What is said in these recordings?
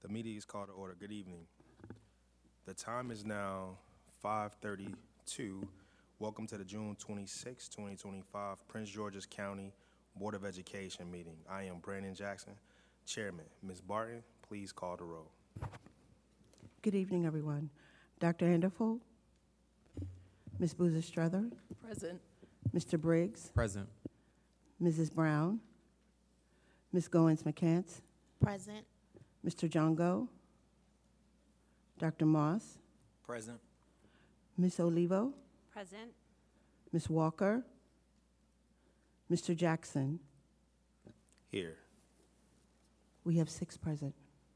The meeting is called to order. Good evening. The time is now 5:32. Welcome to the June 26, 2025 Prince George's County Board of Education meeting. I am Brandon Jackson, Chairman. Ms. Barton, please call the roll. Good evening, everyone. Dr. Anderfold, Ms. Boozer Strother, Present. Mr. Briggs, Present. Mrs. Brown, Ms. Goins McCants, Present. Mr. Jongo, Dr. Moss, Present. Ms. Olivo, Present. Ms. Walker, Mr. Jackson. Here. We have 6 present.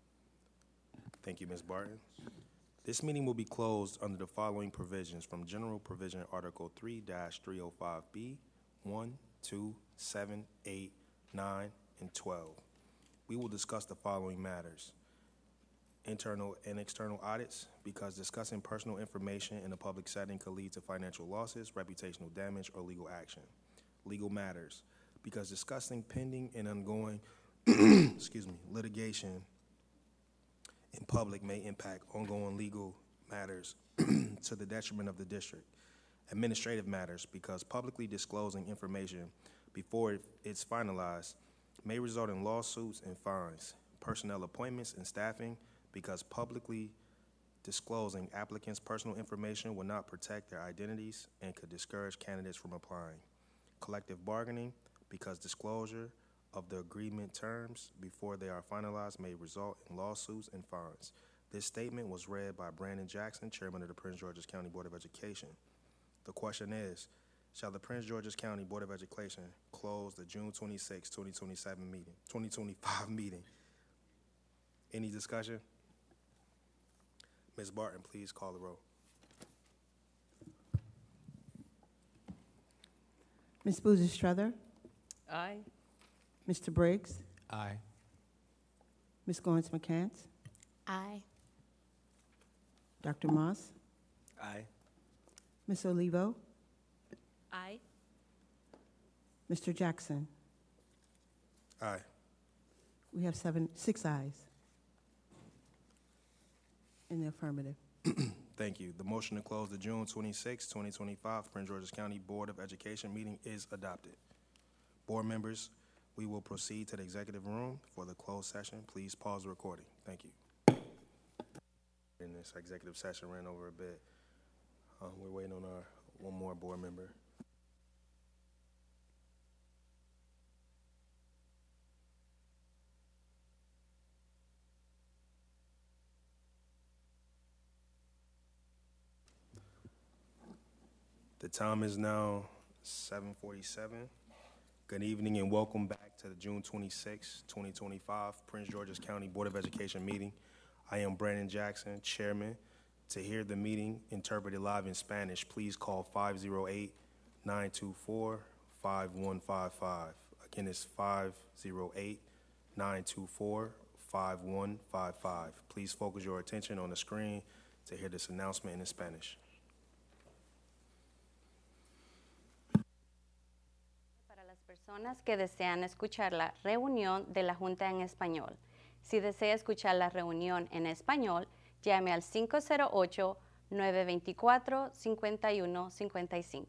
Thank you, Ms. Barton. This meeting will be closed under the following provisions from General Provision Article 3-305B, 1, 2, 7, 8, 9, and 12. We will discuss the following matters: internal and external audits, because discussing personal information in a public setting could lead to financial losses, reputational damage, or legal action. Legal matters, because discussing pending and ongoing litigation in public may impact ongoing legal matters to the detriment of the district. Administrative matters, because publicly disclosing information before it's finalized may result in lawsuits and fines. Personnel appointments and staffing, because publicly disclosing applicants' personal information will not protect their identities and could discourage candidates from applying. Collective bargaining, because disclosure of the agreement terms before they are finalized may result in lawsuits and fines. This statement was read by Brandon Jackson, Chairman of the Prince George's County Board of Education. The question is, shall the Prince George's County Board of Education close the June 26, 2025 meeting? Any discussion? Ms. Barton, please call the roll. Ms. Boozer Strother, Aye. Mr. Briggs, Aye. Ms. Goins McCants, Aye. Dr. Moss, Aye. Ms. Olivo, Aye. Mr. Jackson. Aye. We have 6 ayes in the affirmative. Thank you. The motion to close the June 26, 2025 Prince George's County Board of Education meeting is adopted. Board members, we will proceed to the executive room for the closed session. Please pause the recording. Thank you. In this executive session ran over a bit. We're waiting on our one more board member. The time is now 7:47. Good evening and welcome back to the June 26, 2025 Prince George's County Board of Education meeting. I am Brandon Jackson, Chairman. To hear the meeting interpreted live in Spanish, please call 508-924-5155. Again, it's 508-924-5155. Please focus your attention on the screen to hear this announcement in Spanish. Personas que desean escuchar la reunión de la Junta en español. Si desea escuchar la reunión en español, llame al 508-924-5155.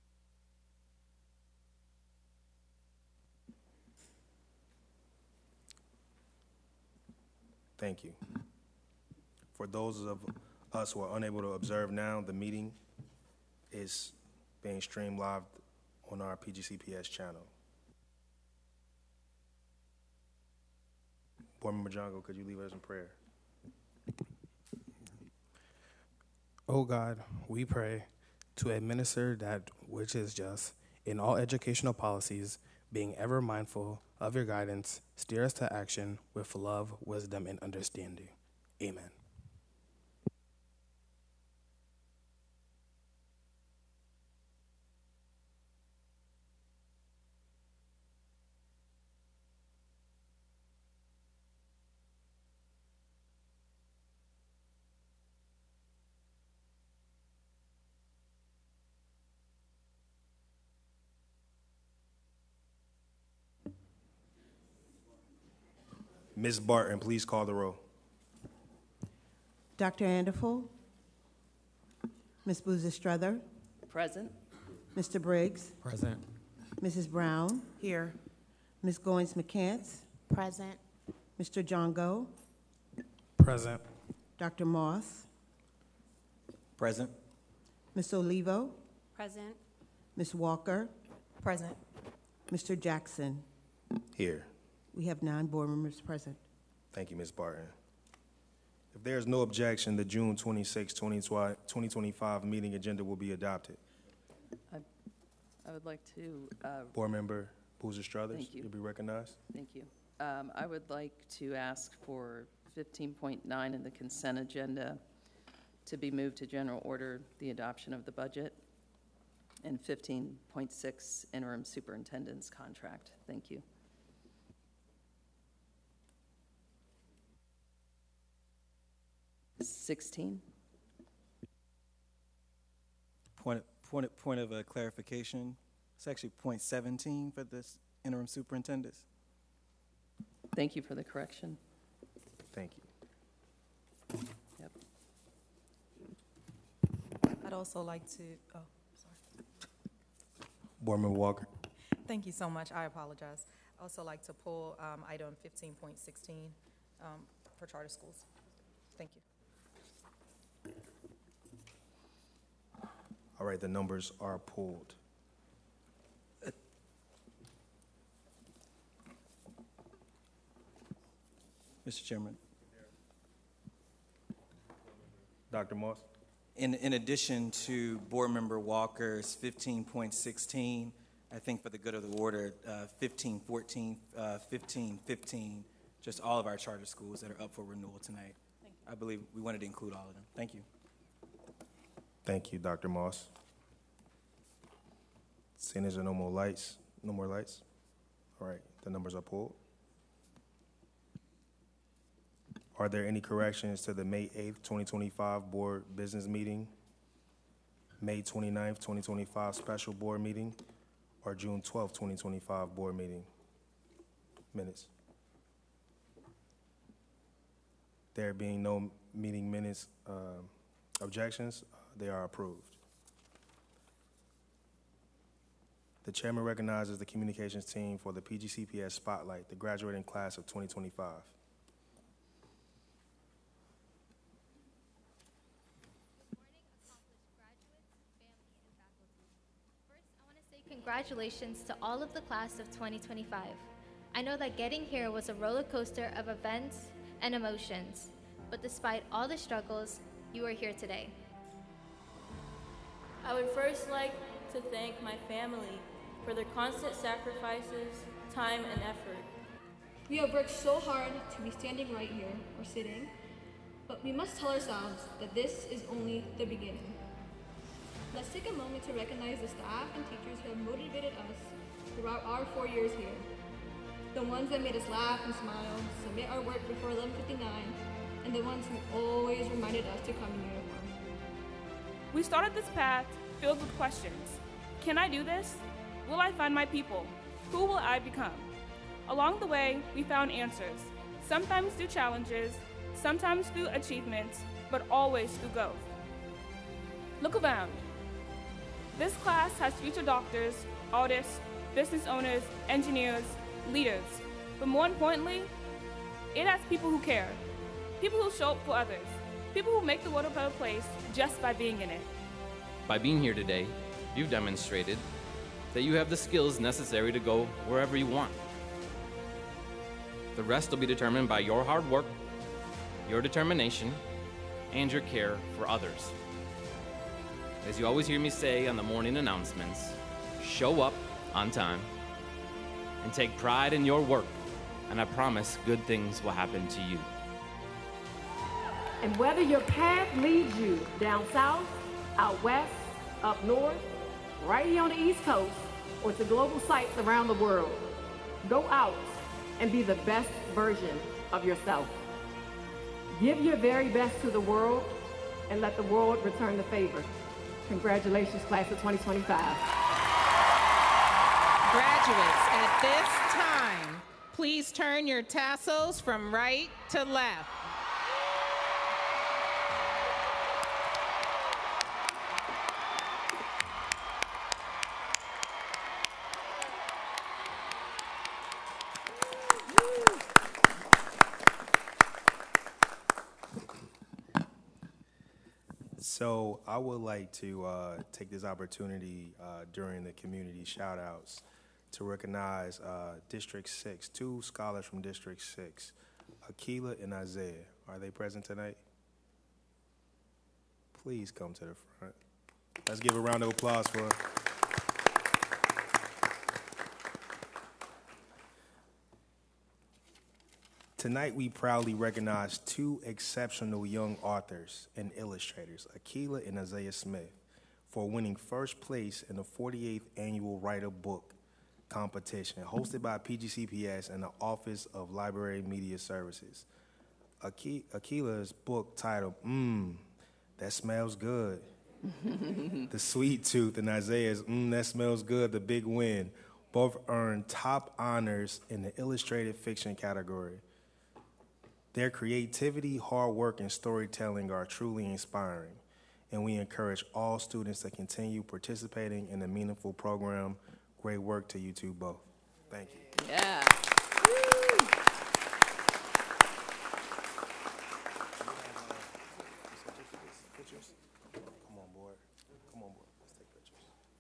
Thank you. For those of us who are unable to observe now, the meeting is being streamed live on our PGCPS channel. Board Member Jongo, could you lead us in prayer? O God, we pray to administer that which is just in all educational policies, being ever mindful of your guidance, steer us to action with love, wisdom, and understanding. Amen. Ms. Barton, please call the roll. Dr. Anderful, Ms. Boozer-Strother, Present. Mr. Briggs, Present. Mrs. Brown, Here. Ms. Goins-McCants, Present. Mr. Jongo, Present. Dr. Moss, Present. Ms. Olivo, Present. Ms. Walker, Present. Mr. Jackson. Here. We have 9 board members present. Thank you, Ms. Barton. If there is no objection, the June 26, 2025 meeting agenda will be adopted. I would like to, Board Member Boozer-Struthers, Thank you. you'll be recognized. thank you. I would like to ask for 15.9 in the consent agenda to be moved to general order, the adoption of the budget, and 15.6 interim superintendent's contract. Thank you. $16. Point of clarification. It's actually point 17 for this interim superintendents. Thank you for the correction. Thank you. Yep. I'd also like to, oh, sorry. Board Member Walker. Thank you so much. I apologize. I'd also like to pull item 15.16 for charter schools. Thank you. All right, the numbers are pulled. Mr. Chairman, Dr. Moss. in addition to Board Member Walker's 15.16, I think for the good of the order, 15.14, 15.15, just all of our charter schools that are up for renewal tonight. I believe we wanted to include all of them. Thank you. Thank you, Dr. Moss. Seeing as there are no more lights, all right, the numbers are pulled. Are there any corrections to the May 8th, 2025 board business meeting, May 29th, 2025 special board meeting, or June 12th, 2025 board meeting minutes? There being no meeting minutes objections, they are approved. The chairman recognizes the communications team for the PGCPS Spotlight, the graduating class of 2025. Congratulations to all of the class of 2025. I know that getting here was a roller coaster of events and emotions, but despite all the struggles, you are here today. I would first like to thank my family for their constant sacrifices, time, and effort. We have worked so hard to be standing right here or sitting, but we must tell ourselves that this is only the beginning. Let's take a moment to recognize the staff and teachers who have motivated us throughout our 4 years here. The ones that made us laugh and smile, submit our work before 11:59, and the ones who always reminded us to come in uniform. We started this path filled with questions. Can I do this? Will I find my people? Who will I become? Along the way, we found answers, sometimes through challenges, sometimes through achievements, but always through growth. Look around. This class has future doctors, artists, business owners, engineers, leaders, but more importantly, it has people who care, people who show up for others, people who make the world a better place just by being in it. By being here today, you've demonstrated that you have the skills necessary to go wherever you want. The rest will be determined by your hard work, your determination, and your care for others. As you always hear me say on the morning announcements, show up on time and take pride in your work, and I promise good things will happen to you. And whether your path leads you down south, out west, up north, right here on the East Coast, or to global sites around the world, go out and be the best version of yourself. Give your very best to the world and let the world return the favor. Congratulations, class of 2025. Graduates, at this time, please turn your tassels from right to left. So I would like to take this opportunity during the community shout-outs to recognize District 6, 2 scholars from District 6, Akila and Isaiah. Are they present tonight? Please come to the front. Let's give a round of applause for them. Tonight, we proudly recognize 2 exceptional young authors and illustrators, Akila and Isaiah Smith, for winning first place in the 48th Annual Write a Book competition hosted by PGCPS and the Office of Library Media Services. Akila's book titled, That Smells Good, The Sweet Tooth, and Isaiah's, That Smells Good, The Big Win, both earned top honors in the illustrated fiction category. Their creativity, hard work, and storytelling are truly inspiring, and we encourage all students to continue participating in the meaningful program. Great work to you two both. Thank you. Yeah. Come on, board. Come on, board. Let's take pictures.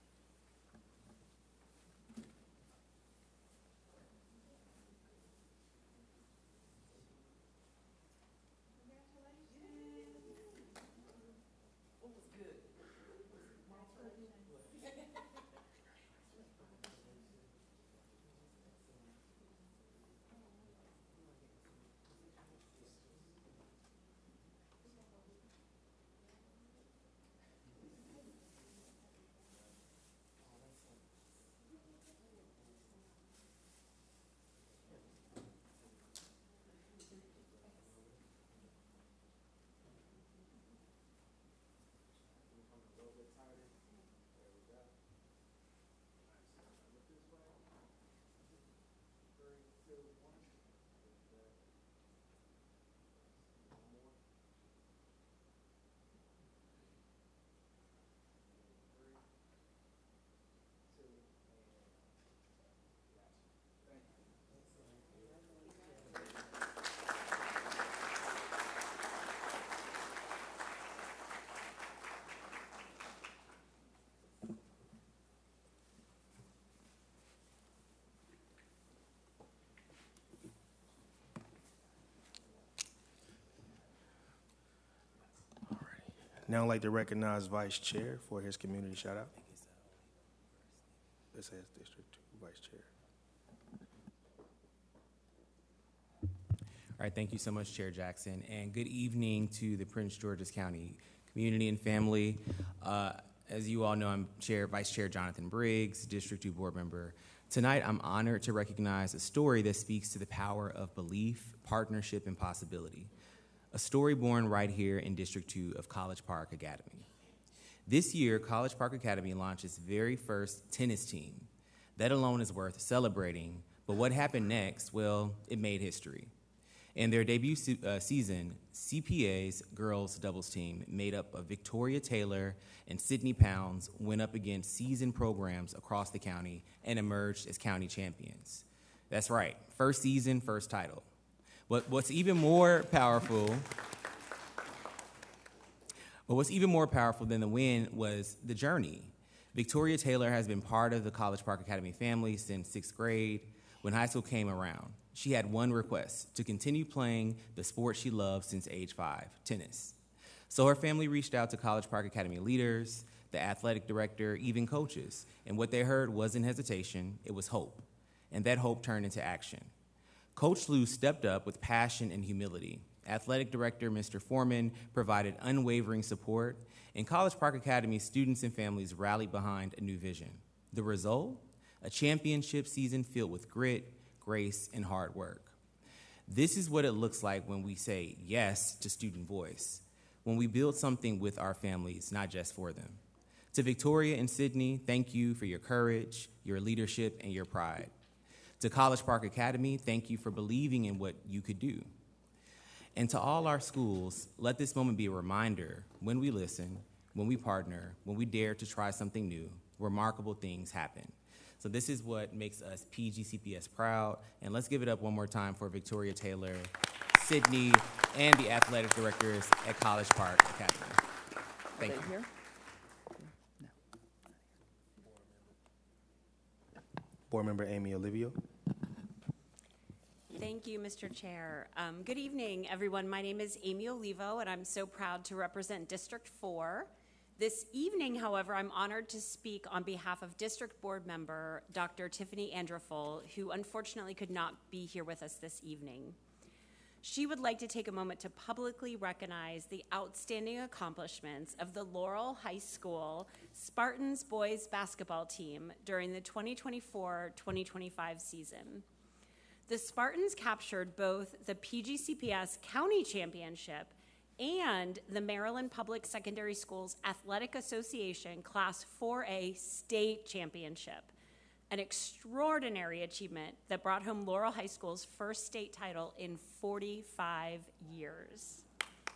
Now I'd like to recognize Vice Chair for his community shout out. This says District 2 Vice Chair. All right, thank you so much, Chair Jackson, and good evening to the Prince George's County community and family. As you all know, I'm Vice Chair Jonathan Briggs, District 2 Board Member. Tonight, I'm honored to recognize a story that speaks to the power of belief, partnership, and possibility. A story born right here in District 2 of College Park Academy. This year, College Park Academy launched its very first tennis team. That alone is worth celebrating, but what happened next, well, it made history. In their debut season, CPA's girls doubles team, made up of Victoria Taylor and Sydney Pounds, went up against seasoned programs across the county and emerged as county champions. That's right, first season, first title. But what's even more powerful than the win was the journey. Victoria Taylor has been part of the College Park Academy family since 6th grade. When high school came around, she had one request: to continue playing the sport she loved since age 5, tennis. So her family reached out to College Park Academy leaders, the athletic director, even coaches, and what they heard wasn't hesitation, it was hope. And that hope turned into action. Coach Lou stepped up with passion and humility. Athletic Director Mr. Foreman provided unwavering support, and College Park Academy students and families rallied behind a new vision. The result? A championship season filled with grit, grace, and hard work. This is what it looks like when we say yes to student voice, when we build something with our families, not just for them. To Victoria and Sydney, thank you for your courage, your leadership, and your pride. To College Park Academy, thank you for believing in what you could do. And to all our schools, let this moment be a reminder: when we listen, when we partner, when we dare to try something new, remarkable things happen. So this is what makes us PGCPS proud, and let's give it up one more time for Victoria Taylor, Sydney, and the athletic directors at College Park Academy. Thank Are you. they here? Board Member Amy Olivio. Thank you, Mr. Chair. Good evening, everyone. My name is Amy Olivo, and I'm so proud to represent District 4. This evening, however, I'm honored to speak on behalf of District Board Member Dr. Tiffany Andraful, who unfortunately could not be here with us this evening. She would like to take a moment to publicly recognize the outstanding accomplishments of the Laurel High School Spartans boys basketball team during the 2024-2025 season. The Spartans captured both the PGCPS County Championship and the Maryland Public Secondary Schools Athletic Association Class 4A State Championship, an extraordinary achievement that brought home Laurel High School's first state title in 45 years.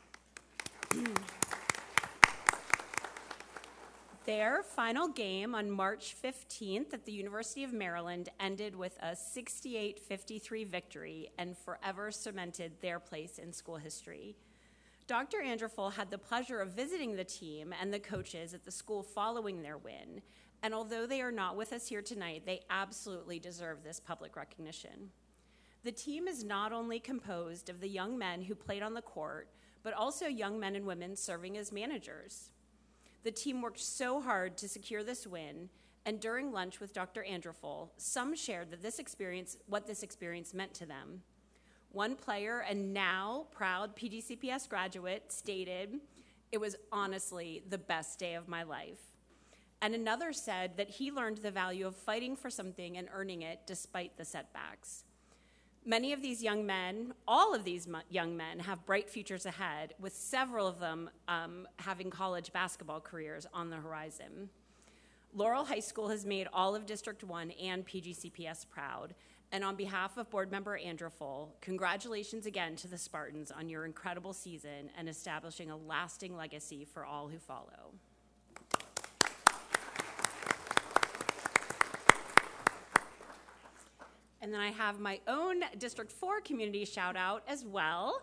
Their final game on March 15th at the University of Maryland ended with a 68-53 victory and forever cemented their place in school history. Dr. Andraful had the pleasure of visiting the team and the coaches at the school following their win, and although they are not with us here tonight, they absolutely deserve this public recognition. The team is not only composed of the young men who played on the court, but also young men and women serving as managers. The team worked so hard to secure this win, and during lunch with Dr. Andraful, some shared that what this experience meant to them. One player, and now proud PGCPS graduate, stated, "It was honestly the best day of my life." And another said that he learned the value of fighting for something and earning it despite the setbacks. Many of these young men, all of these young men, have bright futures ahead, with several of them having college basketball careers on the horizon. Laurel High School has made all of District 1 and PGCPS proud, and on behalf of Board Member Andraful, congratulations again to the Spartans on your incredible season and establishing a lasting legacy for all who follow. And then I have my own District 4 community shout out as well.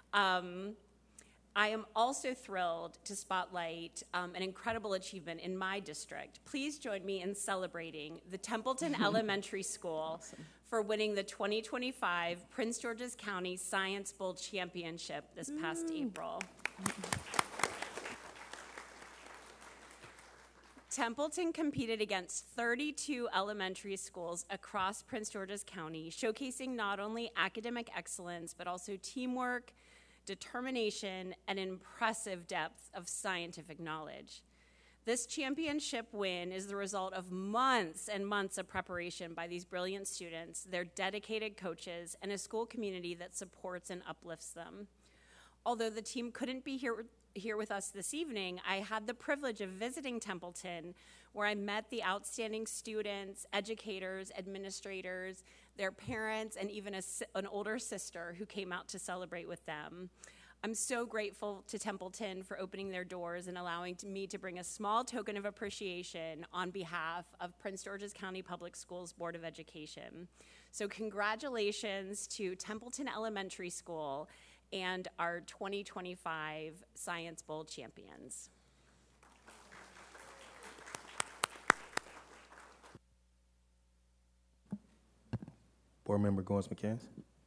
I am also thrilled to spotlight an incredible achievement in my district. Please join me in celebrating the Templeton Elementary School for winning the 2025 Prince George's County Science Bowl Championship this past April. Templeton competed against 32 elementary schools across Prince George's County, showcasing not only academic excellence, but also teamwork, determination, and impressive depth of scientific knowledge. This championship win is the result of months and months of preparation by these brilliant students, their dedicated coaches, and a school community that supports and uplifts them. Although the team couldn't be here with us this evening, I had the privilege of visiting Templeton, where I met the outstanding students, educators, administrators, their parents, and even an older sister who came out to celebrate with them. I'm so grateful to Templeton for opening their doors and allowing me to bring a small token of appreciation on behalf of Prince George's County Public Schools Board of Education. So congratulations to Templeton Elementary School and our 2025 Science Bowl champions. Board Member Goins McCants.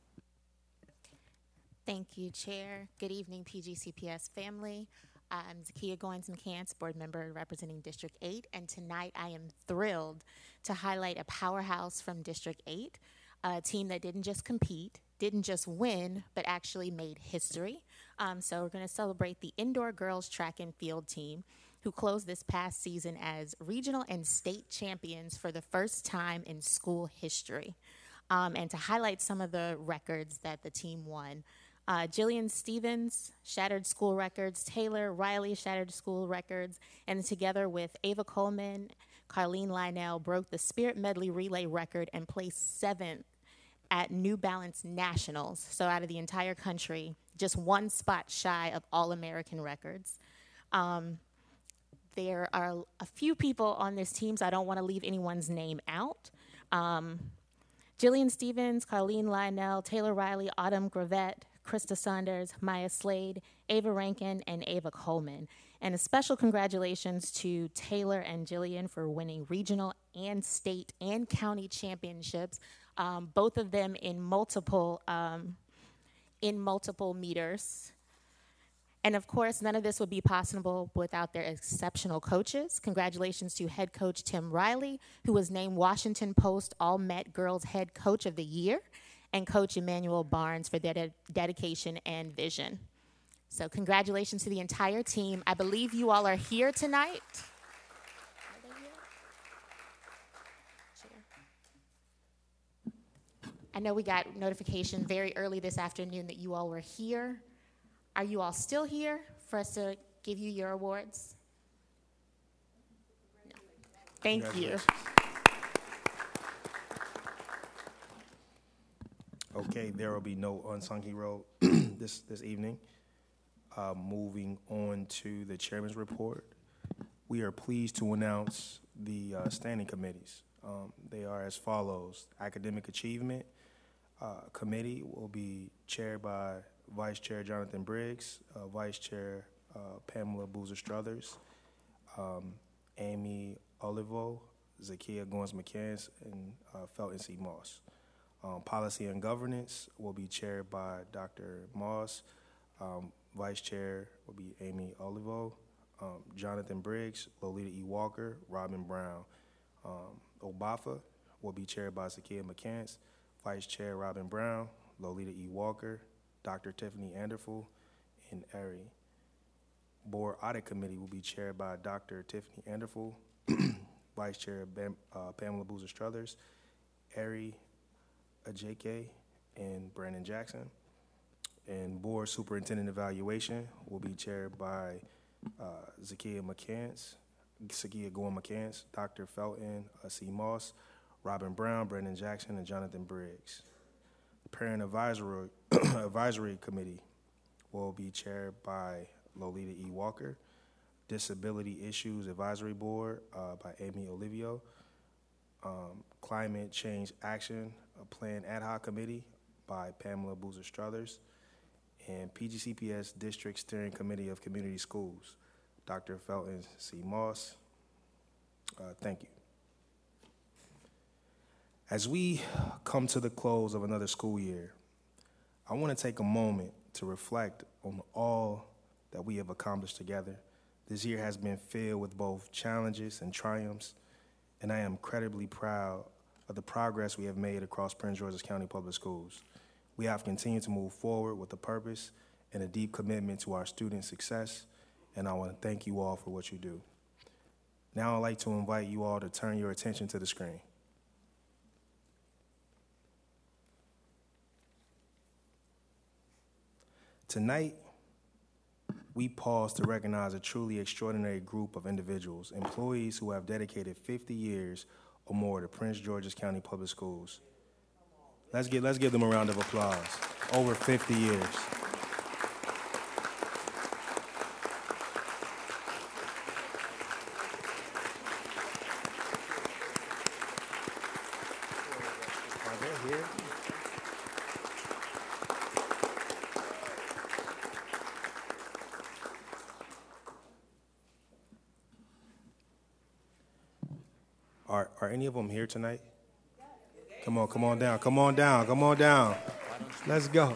Thank you, Chair. Good evening, PGCPS family. I'm Zakia Goins McCants, board member representing District 8, and tonight I am thrilled to highlight a powerhouse from District 8, a team that didn't just compete, didn't just win, but actually made history. So we're going to celebrate the indoor girls track and field team, who closed this past season as regional and state champions for the first time in school history. And to highlight some of the records that the team won. Jillian Stevens shattered school records, Taylor Riley shattered school records, and together with Ava Coleman, Carlene Lionel broke the Spirit Medley Relay record and placed 7th at New Balance Nationals. So out of the entire country, just one spot shy of All-American records. There are a few people on this team, so I don't want to leave anyone's name out. Jillian Stevens, Carlene Lionel, Taylor Riley, Autumn Gravette, Krista Saunders, Maya Slade, Ava Rankin, and Ava Coleman. And a special congratulations to Taylor and Jillian for winning regional and state and county championships, both of them in multiple meters. And of course, none of this would be possible without their exceptional coaches. Congratulations to head coach Tim Riley, who was named Washington Post All-Met Girls Head Coach of the Year, and Coach Emmanuel Barnes for their dedication and vision. So congratulations to the entire team. I believe you all are here tonight. Are they here? Chair. I know we got notification very early this afternoon that you all were here. Are you all still here for us to give you your awards? No. Thank you. Okay, there will be no unsung hero this evening. Moving on to the chairman's report, we are pleased to announce the standing committees. They are as follows. Academic Achievement Committee will be chaired by Vice Chair Jonathan Briggs, Vice Chair Pamela Boozer Struthers, Amy Olivo, Zakia Goins McCants, and Felton C. Moss. Policy and Governance will be chaired by Dr. Moss. Vice Chair will be Amy Olivo, Jonathan Briggs, Lolita E. Walker, Robin Brown. OBAFA will be chaired by Zakia McCants, Vice Chair Robin Brown, Lolita E. Walker, Dr. Tiffany Anderful, and Ari. Board Audit Committee will be chaired by Dr. Tiffany Anderful, Vice Chair Pamela Boozer Struthers, Ari Ajake, and Brandon Jackson. And Board Superintendent Evaluation will be chaired by Zakia Goin McCants, Dr. Felton C. Moss, Robin Brown, Brandon Jackson, and Jonathan Briggs. Parent Advisory Committee will be chaired by Lolita E. Walker. Disability Issues Advisory Board by Amy Olivio. Climate Change Action Plan Ad Hoc Committee by Pamela Boozer Struthers. And PGCPS District Steering Committee of Community Schools, Dr. Felton C. Moss. Thank you. As we come to the close of another school year, I want to take a moment to reflect on all that we have accomplished together. This year has been filled with both challenges and triumphs, and I am incredibly proud of the progress we have made across Prince George's County Public Schools. We have continued to move forward with a purpose and a deep commitment to our students' success, and I want to thank you all for what you do. Now I'd like to invite you all to turn your attention to the screen. Tonight, we pause to recognize a truly extraordinary group of individuals, employees who have dedicated 50 years or more to Prince George's County Public Schools. Let's give them a round of applause. Over 50 years. Are they here? Are any of them here tonight? Come on down. Let's go.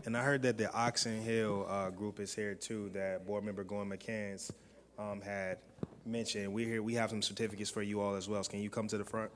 And I heard that the Oxon Hill group is here too, that Board Member Gordon McCants had mentioned. We have some certificates for you all as well. So can you come to the front?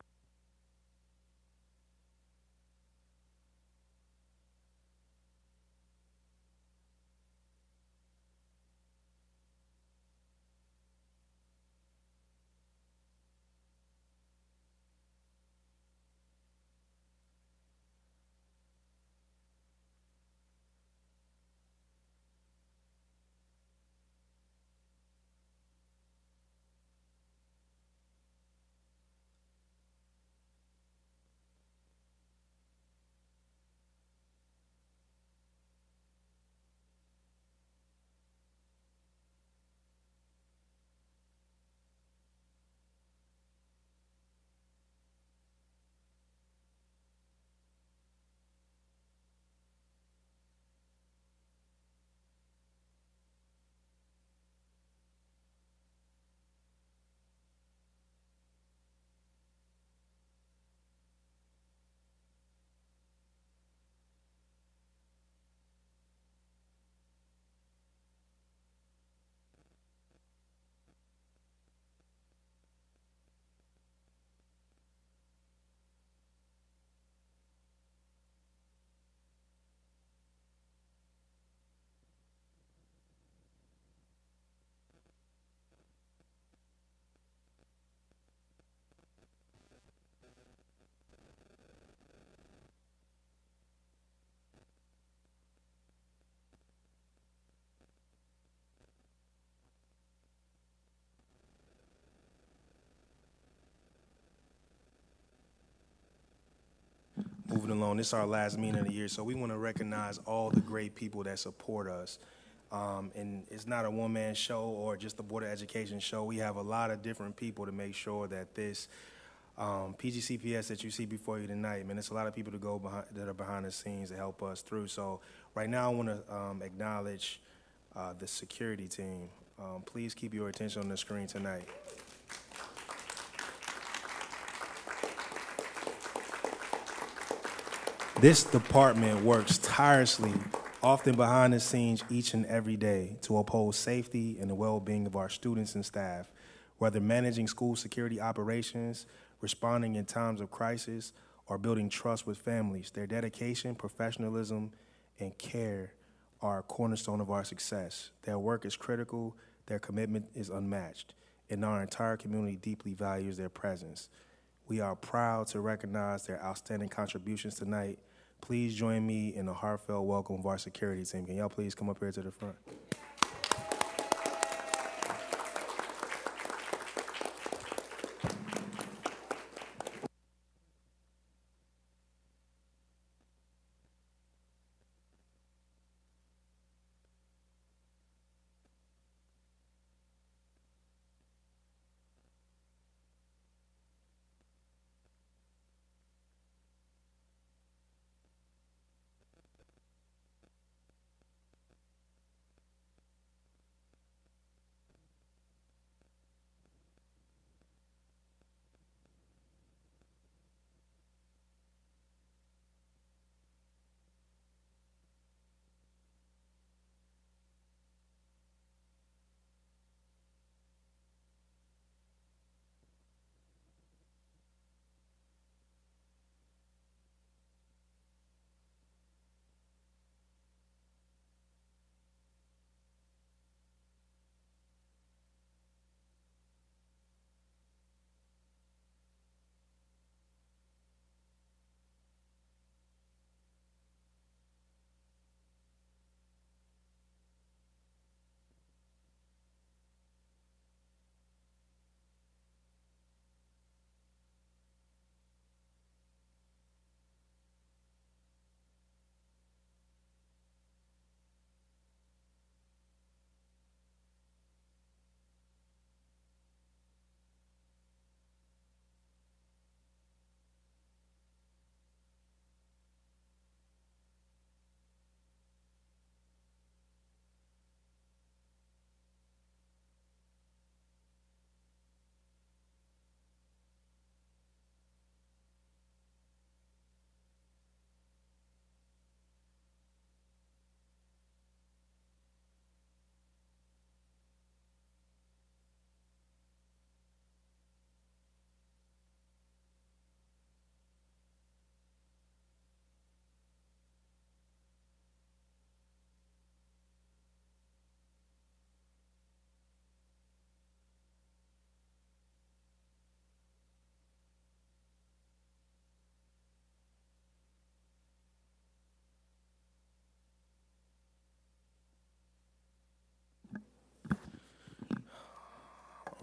Moving along, this is our last meeting of the year, so we want to recognize all the great people that support us. And it's not a one-man show or just the Board of Education show. We have a lot of different people to make sure that this PGCPS that you see before you tonight, man, it's a lot of people that are behind the scenes to help us through. So right now I want to acknowledge the security team. Please keep your attention on the screen tonight. This department works tirelessly, often behind the scenes each and every day, to uphold safety and the well-being of our students and staff, whether managing school security operations, responding in times of crisis, or building trust with families. Their dedication, professionalism, and care are a cornerstone of our success. Their work is critical, their commitment is unmatched, and our entire community deeply values their presence. We are proud to recognize their outstanding contributions tonight. Please join me in a heartfelt welcome of our security team. Can y'all please come up here to the front?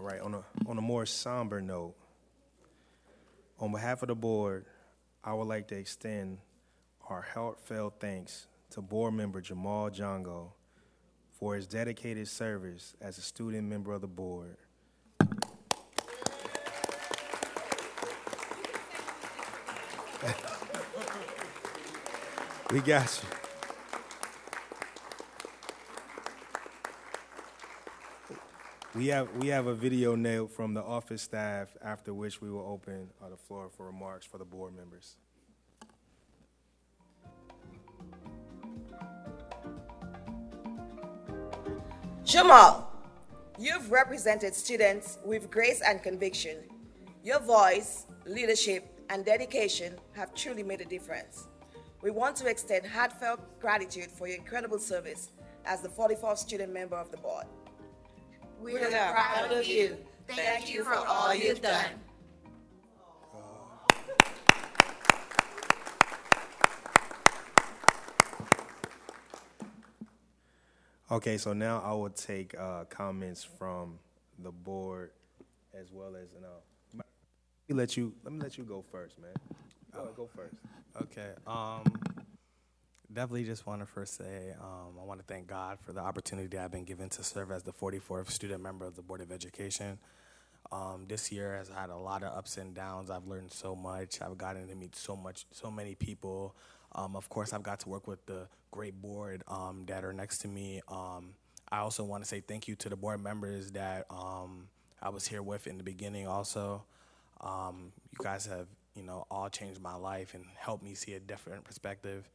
All right, on a more somber note, on behalf of the board, I would like to extend our heartfelt thanks to board member Jamal Jongo for his dedicated service as a student member of the board. We got you. We have a video nailed from the office staff, after which we will open the floor for remarks for the board members. Jamal, you've represented students with grace and conviction. Your voice, leadership, and dedication have truly made a difference. We want to extend heartfelt gratitude for your incredible service as the 44th student member of the board. We are proud of you. Thank you for all you've done. Okay, so now I will take comments from the board as well as let me let you go first, man. Go first. Okay. Definitely just want to first say I want to thank God for the opportunity that I've been given to serve as the 44th student member of the Board of Education. This year has had a lot of ups and downs. I've learned so much. I've gotten to meet so many people. Of course, I've got to work with the great board that are next to me. I also want to say thank you to the board members that I was here with in the beginning also. You guys have, all changed my life and helped me see a different perspective.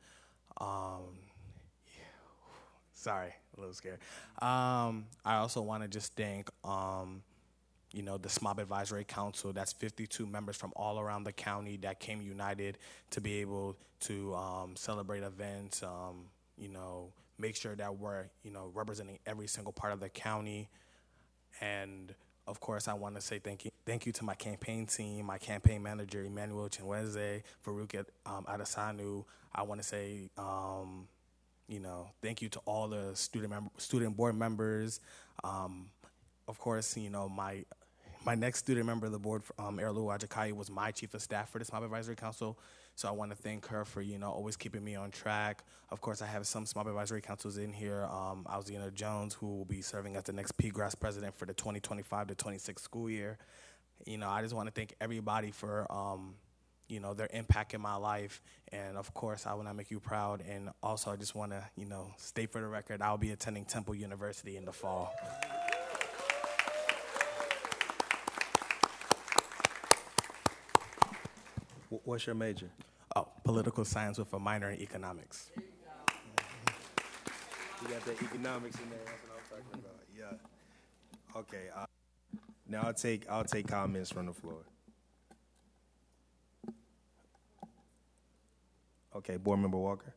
Sorry, a little scared. I also want to just thank, the SMOB Advisory Council. That's 52 members from all around the county that came united to be able to celebrate events, make sure that we're, representing every single part of the county. And of course, I want to say thank you to my campaign team, my campaign manager, Emmanuel Chinweze, Farouk Adesanu. I want to say, thank you to all the student board members. Of course, my next student member of the board, Erlu Ajakai, was my chief of staff for the SMOB Advisory Council. So I want to thank her for, always keeping me on track. Of course, I have some SMOB Advisory Councils in here. Alzina Jones, who will be serving as the next PGRAS president for the 2025 to 26 school year. I just want to thank everybody for, their impact in my life. And of course, I will not make you proud. And also, I just want to, state for the record, I'll be attending Temple University in the fall. What's your major? Oh, political science with a minor in economics. You got that economics in there. That's what I'm talking about. Yeah. Okay. Now I'll take comments from the floor. Okay, Board Member Walker.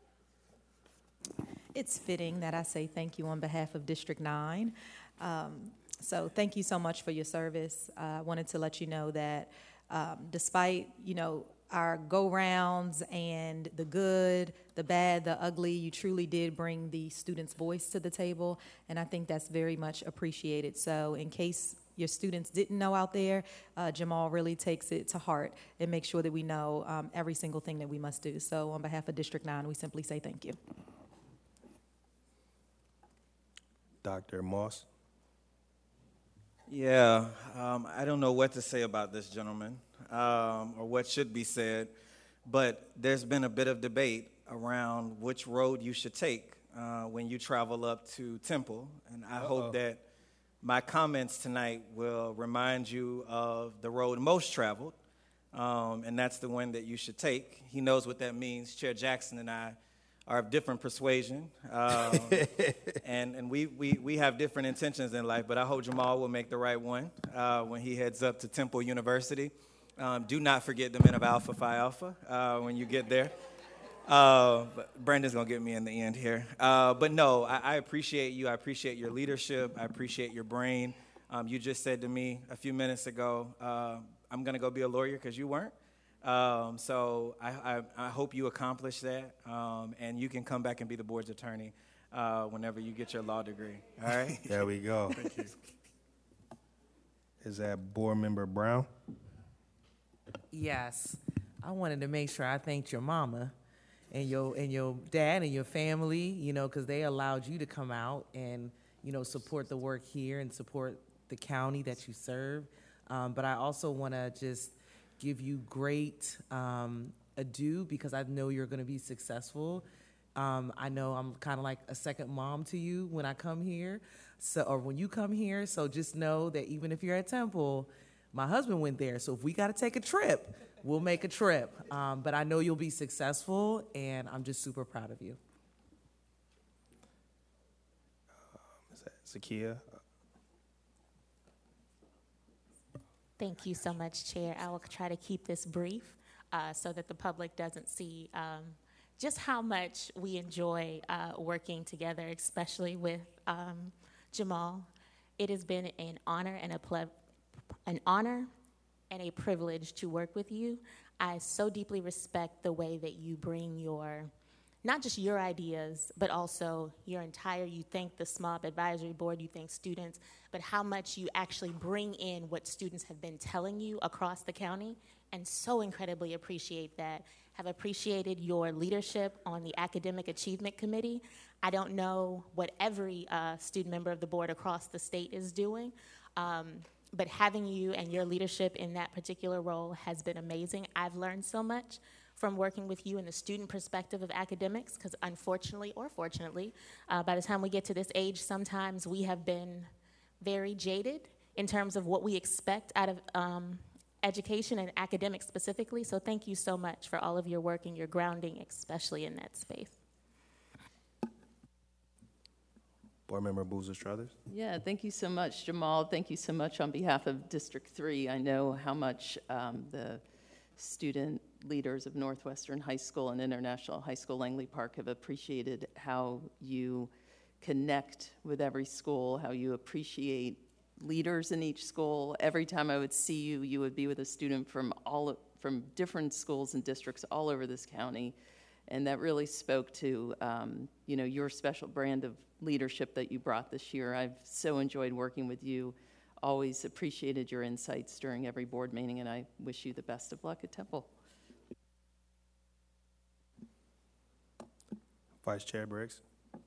It's fitting that I say thank you on behalf of District 9. So thank you so much for your service. I wanted to let you know that despite, our go-rounds and the good, the bad, the ugly, you truly did bring the students' voice to the table, and I think that's very much appreciated. So in case your students didn't know out there, Jamal really takes it to heart and makes sure that we know every single thing that we must do. So on behalf of District 9, we simply say thank you. Dr. Moss. Yeah, I don't know what to say about this gentleman or what should be said, but there's been a bit of debate around which road you should take when you travel up to Temple, and I hope that my comments tonight will remind you of the road most traveled, and that's the one that you should take. He knows what that means. Chair Jackson and I are of different persuasion, and we have different intentions in life, but I hope Jamal will make the right one when he heads up to Temple University. Do not forget the men of Alpha Phi Alpha when you get there. But Brandon's going to get me in the end here. But no, I appreciate you. I appreciate your leadership. I appreciate your brain. You just said to me a few minutes ago, I'm going to go be a lawyer because you weren't. So I hope you accomplish that, and you can come back and be the board's attorney whenever you get your law degree. All right? There we go. Thank you. is that Board Member Brown. Yes, I wanted to make sure I thanked your mama and your dad and your family, you know, because they allowed you to come out and, you know, support the work here and support the county that you serve. But I also want to just give you great adieu because I know you're going to be successful. I know I'm kind of like a second mom to you when I come here, or when you come here. So just know that even if you're at Temple, my husband went there. So if we got to take a trip, we'll make a trip. But I know you'll be successful, and I'm just super proud of you. Is that Zakia? Thank you so much, Chair. I will try to keep this brief so that the public doesn't see just how much we enjoy working together, especially with Jamal. It has been an honor and a privilege to work with you. I so deeply respect the way that you bring not just your ideas, but also you thank the SMOB Advisory Board, you thank students, but how much you actually bring in what students have been telling you across the county, and so incredibly appreciate that. Have appreciated your leadership on the Academic Achievement Committee. I don't know what every student member of the board across the state is doing, but having you and your leadership in that particular role has been amazing. I've learned so much from working with you in the student perspective of academics, because unfortunately or fortunately, by the time we get to this age, sometimes we have been very jaded in terms of what we expect out of education and academics specifically. So thank you so much for all of your work and your grounding, especially in that space. Board Member Boozer Struthers. Yeah, thank you so much, Jamal. Thank you so much on behalf of District 3. I know how much the student leaders of Northwestern High School and International High School Langley Park have appreciated how you connect with every school, how you appreciate leaders in each school. Every time I would see you, you would be with a student from different schools and districts all over this county, and that really spoke to your special brand of leadership that you brought this year. I've so enjoyed working with you. Always appreciated your insights during every board meeting, and I wish you the best of luck at Temple. Vice Chair Briggs.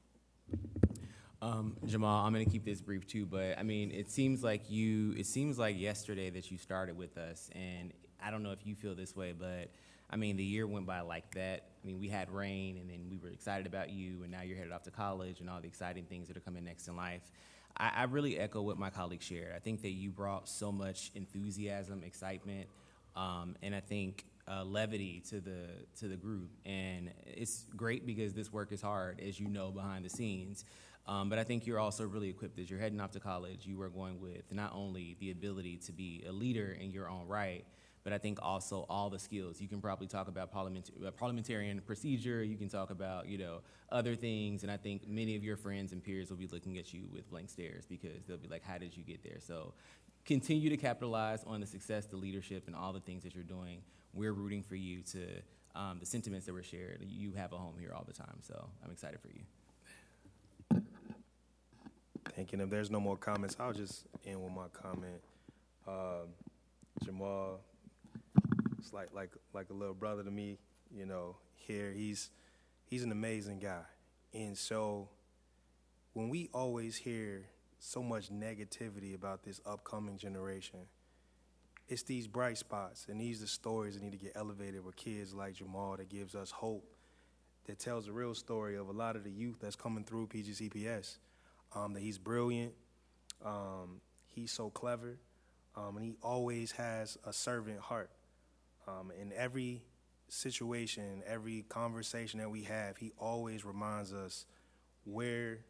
Jamal, I'm going to keep this brief too, but I mean, it seems like yesterday that you started with us, and I don't know if you feel this way, but I mean, the year went by like that. I mean, we had rain, and then we were excited about you, and now you're headed off to college and all the exciting things that are coming next in life. I really echo what my colleagues shared. I think that you brought so much enthusiasm, excitement, and I think levity to the group. And it's great because this work is hard, as you know, behind the scenes. But I think you're also really equipped as you're heading off to college. You are going with not only the ability to be a leader in your own right, but I think also all the skills. You can probably talk about parliamentarian procedure. You can talk about, other things. And I think many of your friends and peers will be looking at you with blank stares because they'll be like, how did you get there? So continue to capitalize on the success, the leadership, and all the things that you're doing. We're rooting for you to the sentiments that were shared. You have a home here all the time. So I'm excited for you. Thank you. And if there's no more comments, I'll just end with my comment. Jamal, it's like a little brother to me, here. He's an amazing guy. And so when we always hear so much negativity about this upcoming generation, it's these bright spots, and these are stories that need to get elevated with kids like Jamal that gives us hope, that tells a real story of a lot of the youth that's coming through PGCPS. That he's brilliant, he's so clever, and he always has a servant heart. In every situation, every conversation that we have, he always reminds us where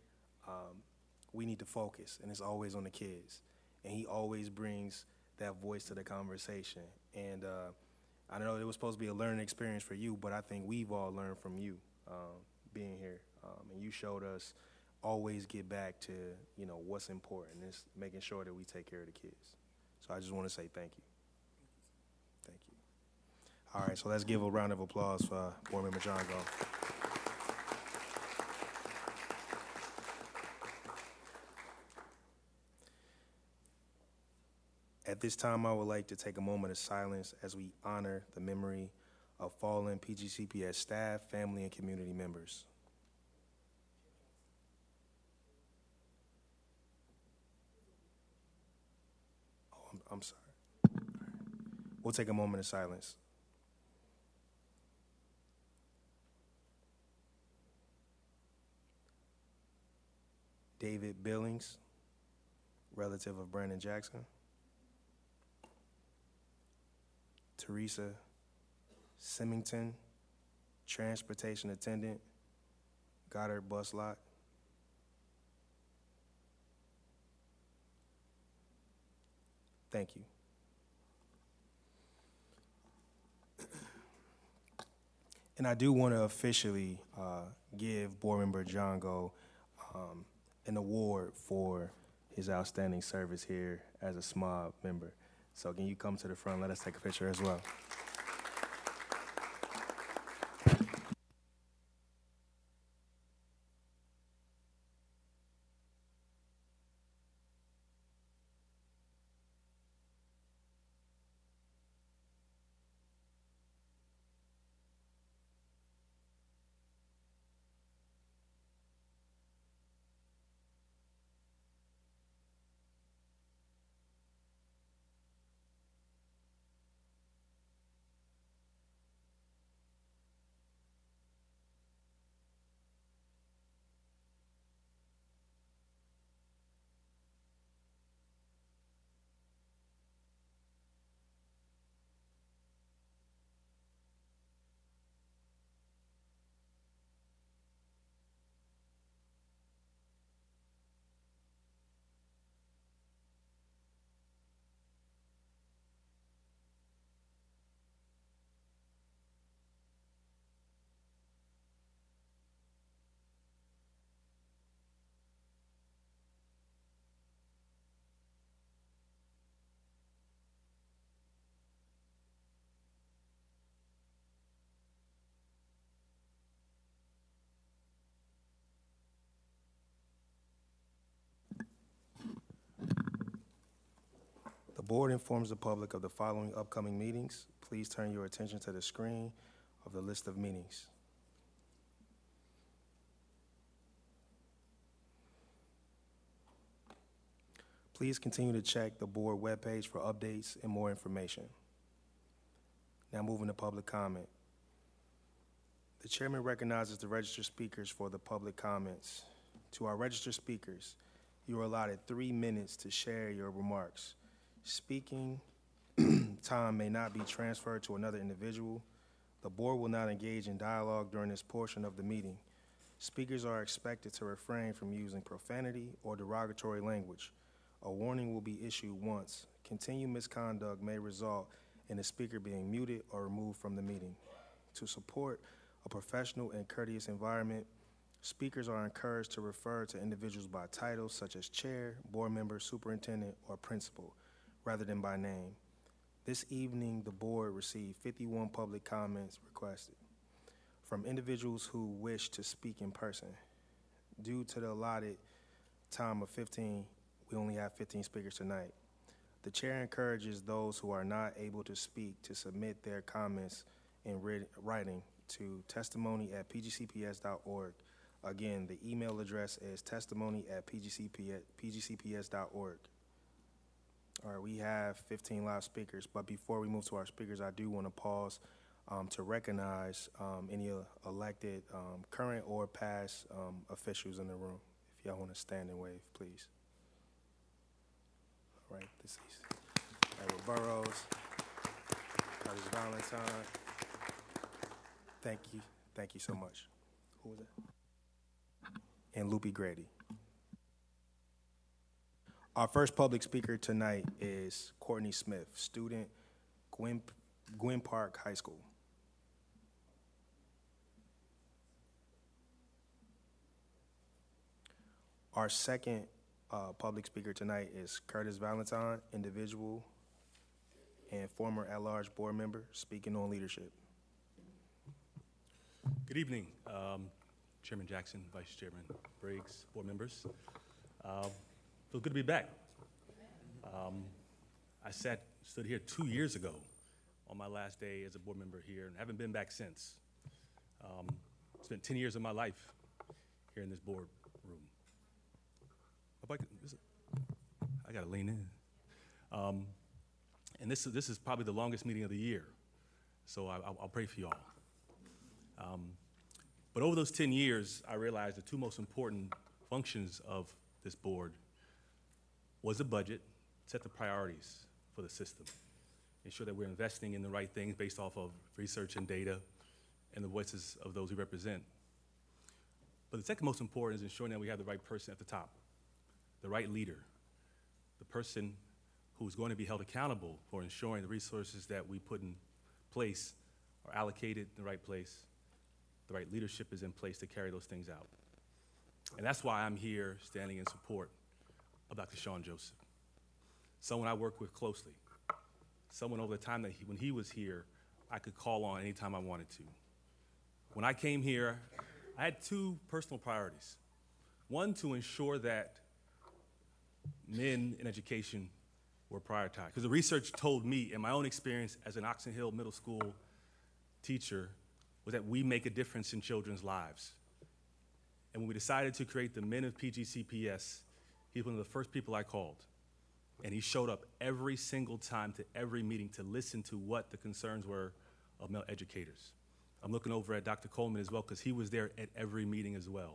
we need to focus, and it's always on the kids. And he always brings that voice to the conversation. And I know it was supposed to be a learning experience for you, but I think we've all learned from you being here. And you showed us always get back to, what's important. It's making sure that we take care of the kids. So I just want to say thank you. Thank you. All right, so let's give a round of applause for Board Member John Goff. At this time, I would like to take a moment of silence as we honor the memory of fallen PGCPS staff, family, and community members. Oh, I'm sorry. We'll take a moment of silence. David Billings, relative of Brandon Jackson. Teresa Symington, transportation attendant, Goddard bus lot. Thank you. And I do want to officially give Board Member Jongo an award for his outstanding service here as a SMOB member. So can you come to the front? Let us take a picture as well. The board informs the public of the following upcoming meetings. Please turn your attention to the screen of the list of meetings. Please continue to check the board webpage for updates and more information. Now moving to public comment. The chairman recognizes the registered speakers for the public comments. To our registered speakers, you are allotted 3 minutes to share your remarks. Speaking time may not be transferred to another individual. The board will not engage in dialogue during this portion of the meeting. Speakers are expected to refrain from using profanity or derogatory language. A warning will be issued once. Continued misconduct may result in the speaker being muted or removed from the meeting. To support a professional and courteous environment, speakers are encouraged to refer to individuals by titles such as chair, board member, superintendent, or principal, rather than by name. This evening, the board received 51 public comments requested from individuals who wish to speak in person. Due to the allotted time of 15, we only have 15 speakers tonight. The chair encourages those who are not able to speak to submit their comments in writing to testimony@pgcps.org. Again, the email address is testimony@pgcps.org. All right, we have 15 live speakers, but before we move to our speakers, I do want to pause to recognize any elected current or past officials in the room. If y'all want to stand and wave, please. All right, this is Edward Burrows, Curtis Valentine. Thank you so much. Who was that? And Loopy Grady. Our first public speaker tonight is Courtney Smith, student, Gwynn Park High School. Our second public speaker tonight is Curtis Valentine, individual and former at-large board member, speaking on leadership. Good evening, Chairman Jackson, Vice Chairman Briggs, board members. Feels good to be back. I I stood here 2 years ago on my last day as a board member here, and haven't been back since. Spent 10 years of my life here in this board room. I gotta lean in. And this is probably the longest meeting of the year, so I'll pray for you all. But over those 10 years, I realized the two most important functions of this board was the budget, set the priorities for the system, ensure that we're investing in the right things based off of research and data and the voices of those we represent. But the second most important is ensuring that we have the right person at the top, the right leader, the person who's going to be held accountable for ensuring the resources that we put in place are allocated in the right place, the right leadership is in place to carry those things out. And that's why I'm here standing in support of Dr. Sean Joseph, someone I work with closely, someone over the time that when he was here, I could call on anytime I wanted to. When I came here, I had two personal priorities. One, to ensure that men in education were prioritized. Because the research told me, in my own experience as an Oxon Hill Middle School teacher, was that we make a difference in children's lives. And when we decided to create the Men of PGCPS, he was one of the first people I called. And he showed up every single time to every meeting to listen to what the concerns were of male educators. I'm looking over at Dr. Coleman as well, because he was there at every meeting as well.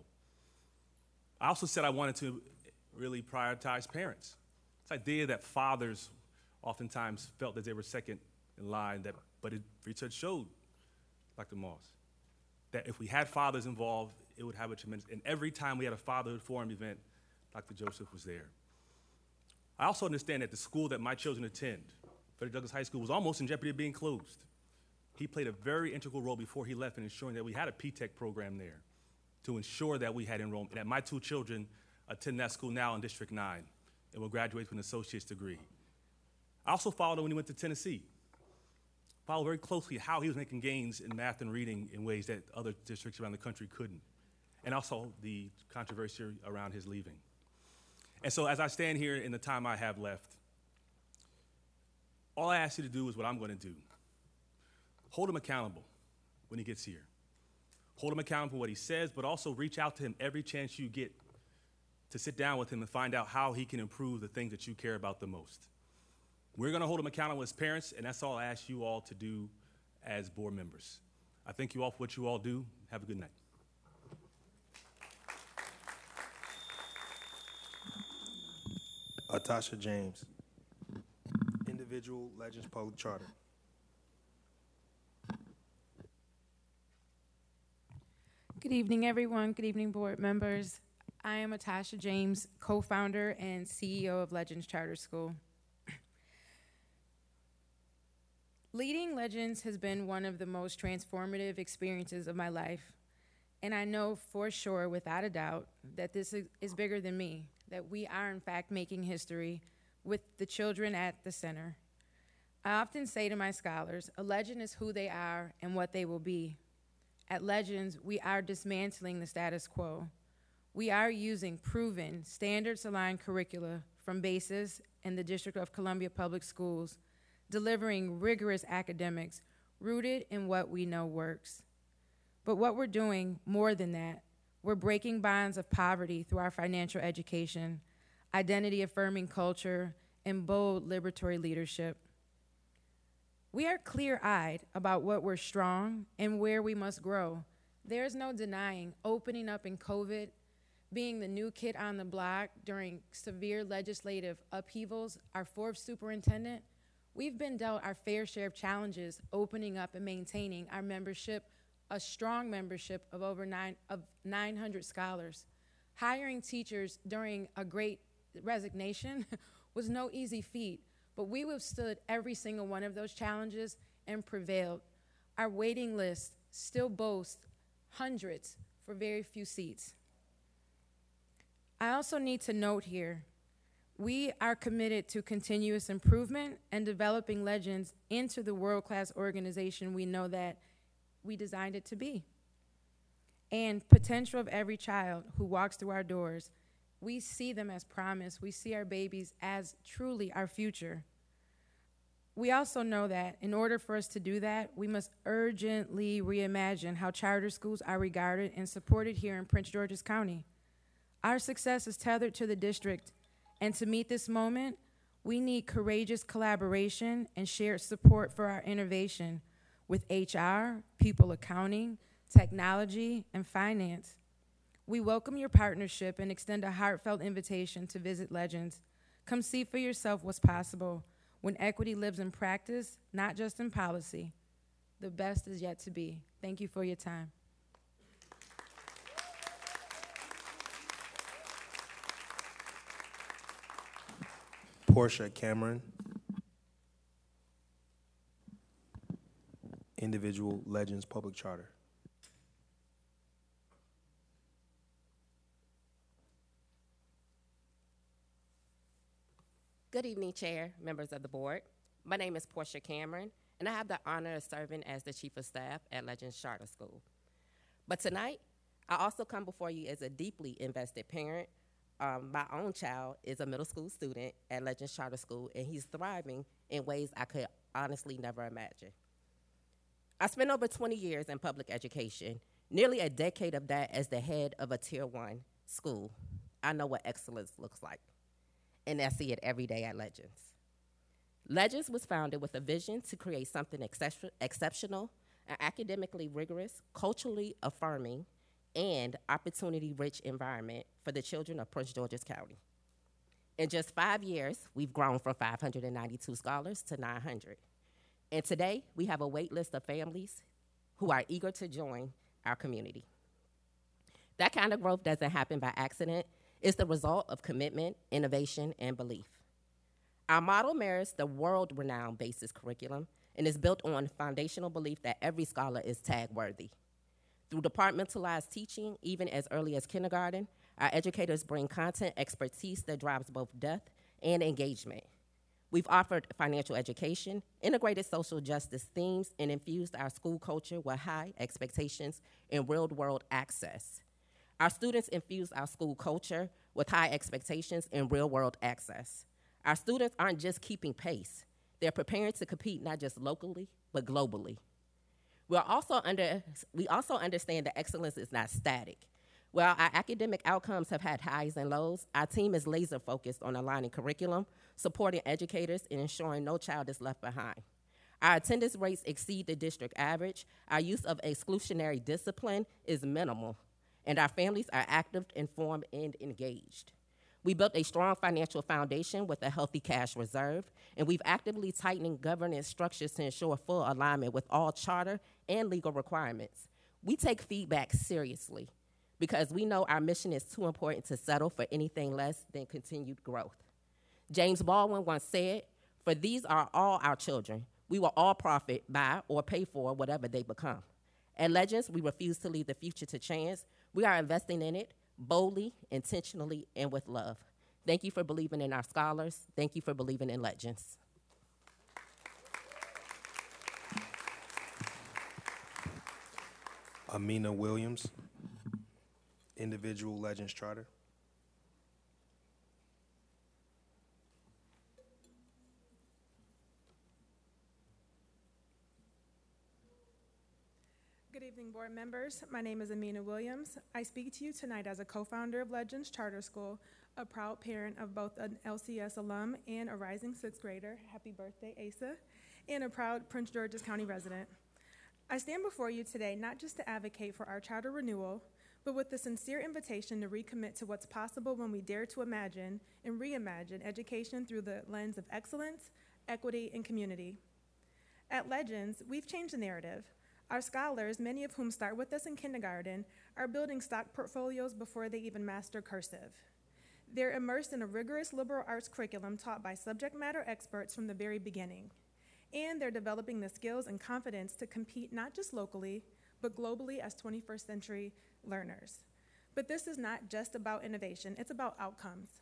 I also said I wanted to really prioritize parents. This idea that fathers oftentimes felt that they were second in line, but research showed, Dr. Moss, that if we had fathers involved, it would have a tremendous, and every time we had a fatherhood forum event, Dr. Joseph was there. I also understand that the school that my children attend, Frederick Douglass High School, was almost in jeopardy of being closed. He played a very integral role before he left in ensuring that we had a P-TECH program there to ensure that we had enrollment, and that my two children attend that school now in District 9 and will graduate with an associate's degree. I also followed him when he went to Tennessee. Followed very closely how he was making gains in math and reading in ways that other districts around the country couldn't. And also the controversy around his leaving. And so as I stand here in the time I have left, all I ask you to do is what I'm going to do. Hold him accountable when he gets here. Hold him accountable for what he says, but also reach out to him every chance you get to sit down with him and find out how he can improve the things that you care about the most. We're going to hold him accountable as parents, and that's all I ask you all to do as board members. I thank you all for what you all do. Have a good night. Tasha James, Individual Legends Public Charter. Good evening, everyone. Good evening, board members. I am Tasha James, co-founder and CEO of Legends Charter School. Leading Legends has been one of the most transformative experiences of my life, and I know for sure, without a doubt, that this is bigger than me, that we are in fact making history with the children at the center. I often say to my scholars, a legend is who they are and what they will be. At Legends, we are dismantling the status quo. We are using proven, standards-aligned curricula from BASIS and the District of Columbia Public Schools, delivering rigorous academics rooted in what we know works. But what we're doing more than that, we're breaking bonds of poverty through our financial education, identity-affirming culture, and bold liberatory leadership. We are clear-eyed about what we're strong and where we must grow. There's no denying opening up in COVID, being the new kid on the block during severe legislative upheavals, our fourth superintendent, we've been dealt our fair share of challenges opening up and maintaining our membership, a strong membership of over 900 scholars. Hiring teachers during a great resignation was no easy feat, but we withstood every single one of those challenges and prevailed. Our waiting list still boasts hundreds for very few seats. I also need to note here, we are committed to continuous improvement and developing Legends into the world-class organization we know that we designed it to be. And potential of every child who walks through our doors, we see them as promise. We see our babies as truly our future. We also know that in order for us to do that, we must urgently reimagine how charter schools are regarded and supported here in Prince George's County. Our success is tethered to the district, and to meet this moment, we need courageous collaboration and shared support for our innovation with HR, people accounting, technology, and finance. We welcome your partnership and extend a heartfelt invitation to visit Legends. Come see for yourself what's possible when equity lives in practice, not just in policy. The best is yet to be. Thank you for your time. Portia Cameron, Individual Legends Public Charter. Good evening, Chair, members of the board. My name is Portia Cameron, and I have the honor of serving as the Chief of Staff at Legends Charter School. But tonight, I also come before you as a deeply invested parent. My own child is a middle school student at Legends Charter School, and he's thriving in ways I could honestly never imagine. I spent over 20 years in public education, nearly a decade of that as the head of a Tier 1 school. I know what excellence looks like, and I see it every day at Legends. Legends was founded with a vision to create something exceptional, an academically rigorous, culturally affirming, and opportunity-rich environment for the children of Prince George's County. In just 5 years, we've grown from 592 scholars to 900. And today, we have a wait list of families who are eager to join our community. That kind of growth doesn't happen by accident. It's the result of commitment, innovation, and belief. Our model mirrors the world-renowned BASIS curriculum and is built on foundational belief that every scholar is tag-worthy. Through departmentalized teaching, even as early as kindergarten, our educators bring content expertise that drives both depth and engagement. We've offered financial education, integrated social justice themes, and infused our school culture with high expectations and real-world access. Our students infuse our school culture with high expectations and real-world access. Our students aren't just keeping pace. They're preparing to compete not just locally, but globally. We also understand that excellence is not static. While our academic outcomes have had highs and lows, our team is laser focused on aligning curriculum, supporting educators, and ensuring no child is left behind. Our attendance rates exceed the district average. Our use of exclusionary discipline is minimal, and our families are active, informed, and engaged. We built a strong financial foundation with a healthy cash reserve, and we've actively tightened governance structures to ensure full alignment with all charter and legal requirements. We take feedback seriously because we know our mission is too important to settle for anything less than continued growth. James Baldwin once said, "For these are all our children. We will all profit by or pay for whatever they become." At Legends, we refuse to leave the future to chance. We are investing in it boldly, intentionally, and with love. Thank you for believing in our scholars. Thank you for believing in Legends. Amina Williams, Individual Legends Charter. Good evening, board members. My name is Amina Williams. I speak to you tonight as a co-founder of Legends Charter School, a proud parent of both an LCS alum and a rising sixth grader, happy birthday, Asa, and a proud Prince George's County resident. I stand before you today not just to advocate for our charter renewal, but with the sincere invitation to recommit to what's possible when we dare to imagine and reimagine education through the lens of excellence, equity, and community. At Legends, we've changed the narrative. Our scholars, many of whom start with us in kindergarten, are building stock portfolios before they even master cursive. They're immersed in a rigorous liberal arts curriculum taught by subject matter experts from the very beginning. And they're developing the skills and confidence to compete not just locally, but globally as 21st century learners. But this is not just about innovation, it's about outcomes.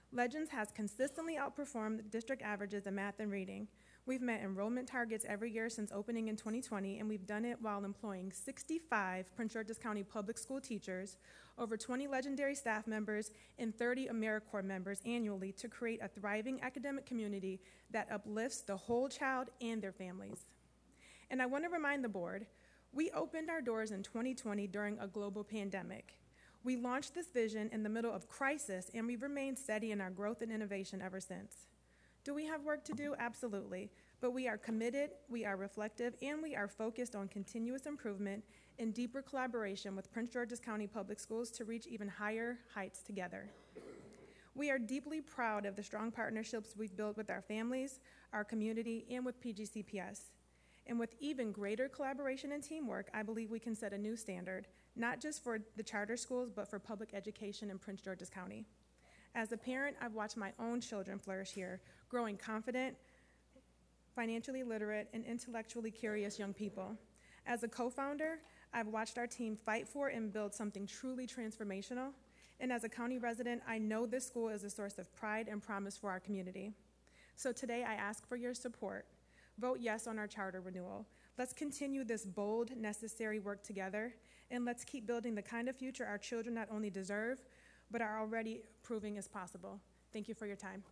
Legends has consistently outperformed district averages in math and reading. We've met enrollment targets every year since opening in 2020, and we've done it while employing 65 Prince George's County public school teachers, over 20 legendary staff members, and 30 AmeriCorps members annually to create a thriving academic community that uplifts the whole child and their families. And I want to remind the board, we opened our doors in 2020 during a global pandemic. We launched this vision in the middle of crisis, and we've remained steady in our growth and innovation ever since. Do we have work to do? Absolutely. But we are committed, we are reflective, and we are focused on continuous improvement and deeper collaboration with Prince George's County Public Schools to reach even higher heights together. We are deeply proud of the strong partnerships we've built with our families, our community, and with PGCPS. And with even greater collaboration and teamwork, I believe we can set a new standard, not just for the charter schools, but for public education in Prince George's County. As a parent, I've watched my own children flourish here, growing confident, financially literate, and intellectually curious young people. As a co-founder, I've watched our team fight for and build something truly transformational. And as a county resident, I know this school is a source of pride and promise for our community. So today I ask for your support. Vote yes on our charter renewal. Let's continue this bold, necessary work together, and let's keep building the kind of future our children not only deserve, but are already proving is possible. Thank you for your time.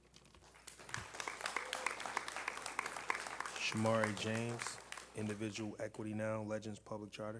Shamari James, Individual Equity Now, Legends Public Charter.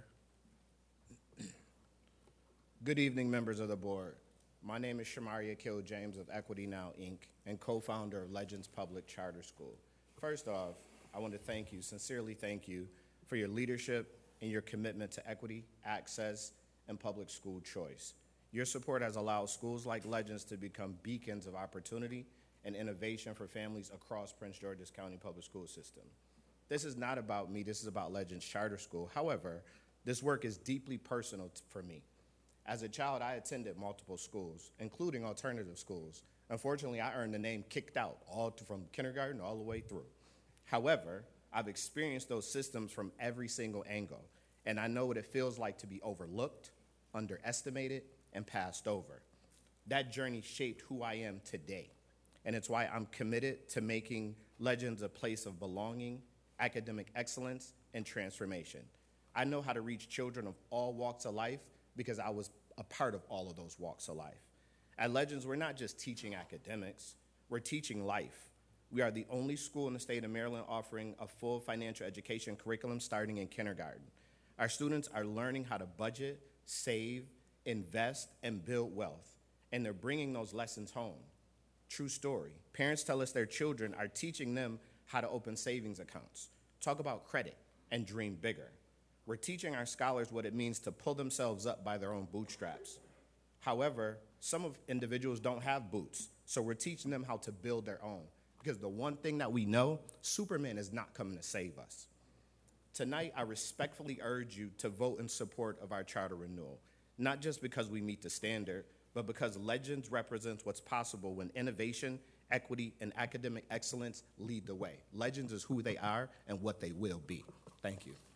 Good evening, members of the board. My name is Shamari Akil James of Equity Now, Inc., and co-founder of Legends Public Charter School. First off, I want to thank you, sincerely thank you, for your leadership and your commitment to equity, access, and public school choice. Your support has allowed schools like Legends to become beacons of opportunity and innovation for families across Prince George's County Public School System. This is not about me, this is about Legends Charter School. However, this work is deeply personal for me. As a child, I attended multiple schools, including alternative schools. Unfortunately, I earned the name kicked out, from kindergarten all the way through. However, I've experienced those systems from every single angle, and I know what it feels like to be overlooked, underestimated, and passed over. That journey shaped who I am today, and it's why I'm committed to making Legends a place of belonging, academic excellence, and transformation. I know how to reach children of all walks of life because I was a part of all of those walks of life. At Legends, we're not just teaching academics, we're teaching life. We are the only school in the state of Maryland offering a full financial education curriculum starting in kindergarten. Our students are learning how to budget, save, invest, and build wealth, and they're bringing those lessons home. True story. Parents tell us their children are teaching them how to open savings accounts, talk about credit, and dream bigger. We're teaching our scholars what it means to pull themselves up by their own bootstraps. However, some of individuals don't have boots, so we're teaching them how to build their own. Because the one thing that we know, Superman is not coming to save us. Tonight, I respectfully urge you to vote in support of our charter renewal, not just because we meet the standard, but because Legends represents what's possible when innovation, equity, and academic excellence lead the way. Legends is who they are and what they will be. Thank you.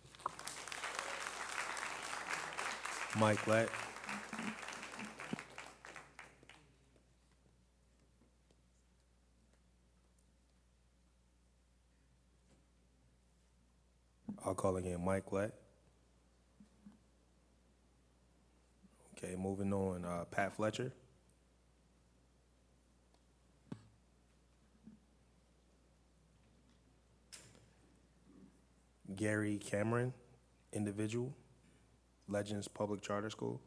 Mike Lett. I'll call again Mike Lett. Okay, moving on. Pat Fletcher. Gary Cameron, individual, Legends Public Charter School.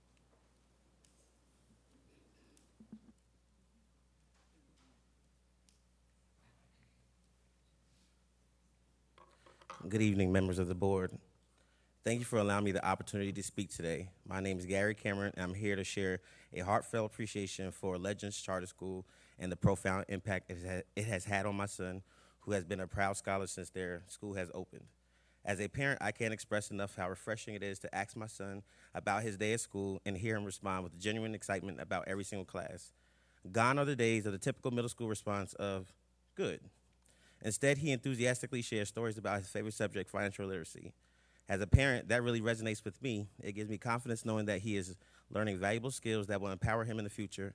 Good evening, members of the board. Thank you for allowing me the opportunity to speak today. My name is Gary Cameron, and I'm here to share a heartfelt appreciation for Legends Charter School and the profound impact it has had on my son, who has been a proud scholar since their school has opened. As a parent, I can't express enough how refreshing it is to ask my son about his day at school and hear him respond with genuine excitement about every single class. Gone are the days of the typical middle school response of, good. Instead, he enthusiastically shares stories about his favorite subject, financial literacy. As a parent, that really resonates with me. It gives me confidence knowing that he is learning valuable skills that will empower him in the future.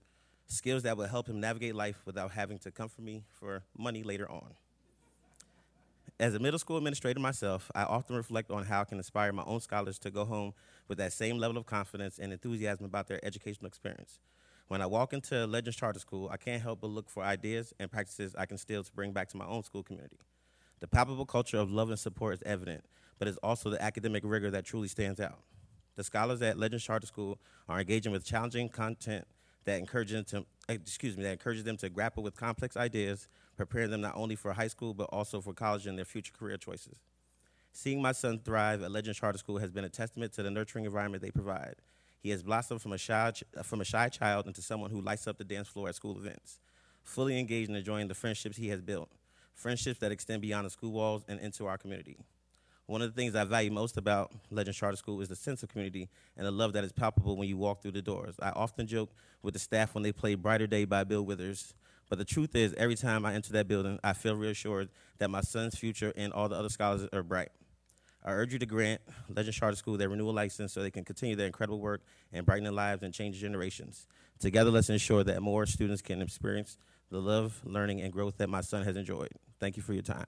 skills that will help him navigate life without having to come for me for money later on. As a middle school administrator myself, I often reflect on how I can inspire my own scholars to go home with that same level of confidence and enthusiasm about their educational experience. When I walk into Legends Charter School, I can't help but look for ideas and practices I can steal to bring back to my own school community. The palpable culture of love and support is evident, but it's also the academic rigor that truly stands out. The scholars at Legends Charter School are engaging with challenging content that encourages them to grapple with complex ideas, preparing them not only for high school, but also for college and their future career choices. Seeing my son thrive at Legends Charter School has been a testament to the nurturing environment they provide. He has blossomed from a shy child into someone who lights up the dance floor at school events, fully engaged in enjoying the friendships he has built, friendships that extend beyond the school walls and into our community. One of the things I value most about Legends Charter School is the sense of community and the love that is palpable when you walk through the doors. I often joke with the staff when they play Brighter Day by Bill Withers, but the truth is every time I enter that building, I feel reassured that my son's future and all the other scholars are bright. I urge you to grant Legends Charter School their renewal license so they can continue their incredible work and brighten their lives and change generations. Together, let's ensure that more students can experience the love, learning, and growth that my son has enjoyed. Thank you for your time.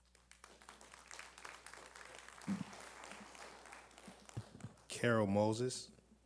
Carol Moses.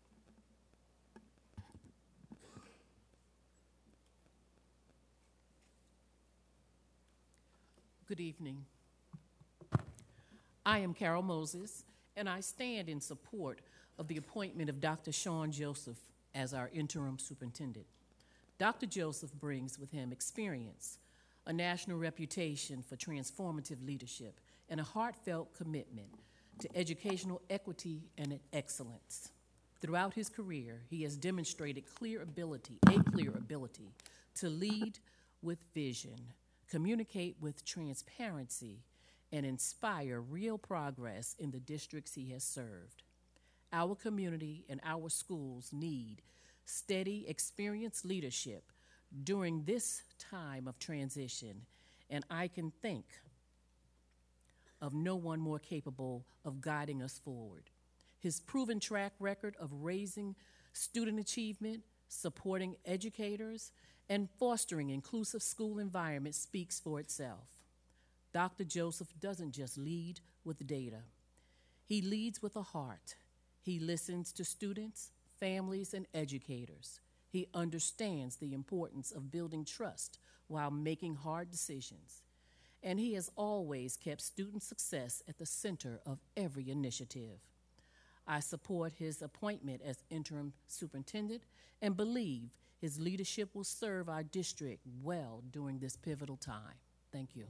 Good evening. I am Carol Moses, and I stand in support of the appointment of Dr. Sean Joseph as our interim superintendent. Dr. Joseph brings with him experience, a national reputation for transformative leadership, and a heartfelt commitment to educational equity and excellence. Throughout his career, he has demonstrated a clear ability to lead with vision, communicate with transparency, and inspire real progress in the districts he has served. Our community and our schools need steady, experienced leadership during this time of transition, and I can think of no one more capable of guiding us forward. His proven track record of raising student achievement, supporting educators, and fostering inclusive school environments speaks for itself. Dr. Joseph doesn't just lead with data. He leads with a heart. He listens to students, families, and educators. He understands the importance of building trust while making hard decisions. And he has always kept student success at the center of every initiative. I support his appointment as interim superintendent and believe his leadership will serve our district well during this pivotal time. Thank you.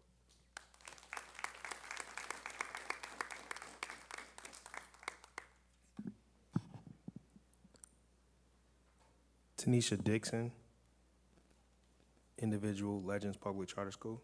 Tanisha Dixon, individual, Legends Public Charter School.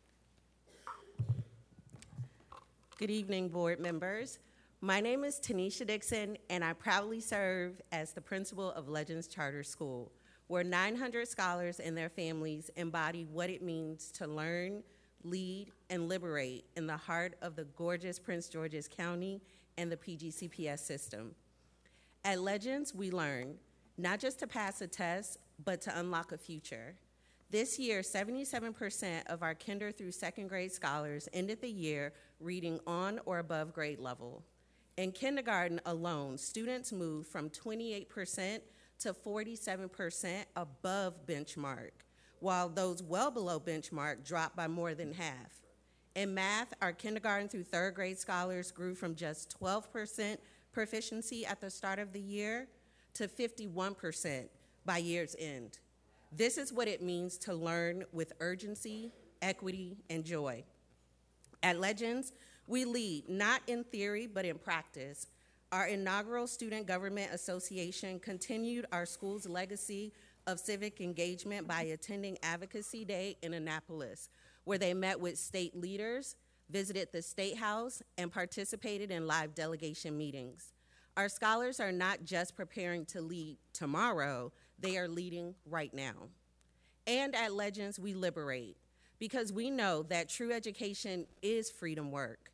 Good evening, board members. My name is Tanisha Dixon, and I proudly serve as the principal of Legends Charter School, where 900 scholars and their families embody what it means to learn, lead, and liberate in the heart of the gorgeous Prince George's County and the PGCPS system. At Legends, we learn not just to pass a test, but to unlock a future. This year, 77% of our kinder through second grade scholars ended the year reading on or above grade level. In kindergarten alone, students moved from 28% to 47% above benchmark, while those well below benchmark dropped by more than half. In math, our kindergarten through third grade scholars grew from just 12% proficiency at the start of the year to 51% by year's end. This is what it means to learn with urgency, equity, and joy. At Legends, we lead not in theory, but in practice. Our inaugural Student Government Association continued our school's legacy of civic engagement by attending Advocacy Day in Annapolis, where they met with state leaders, visited the State House, and participated in live delegation meetings. Our scholars are not just preparing to lead tomorrow, they are leading right now. And at Legends, we liberate, because we know that true education is freedom work.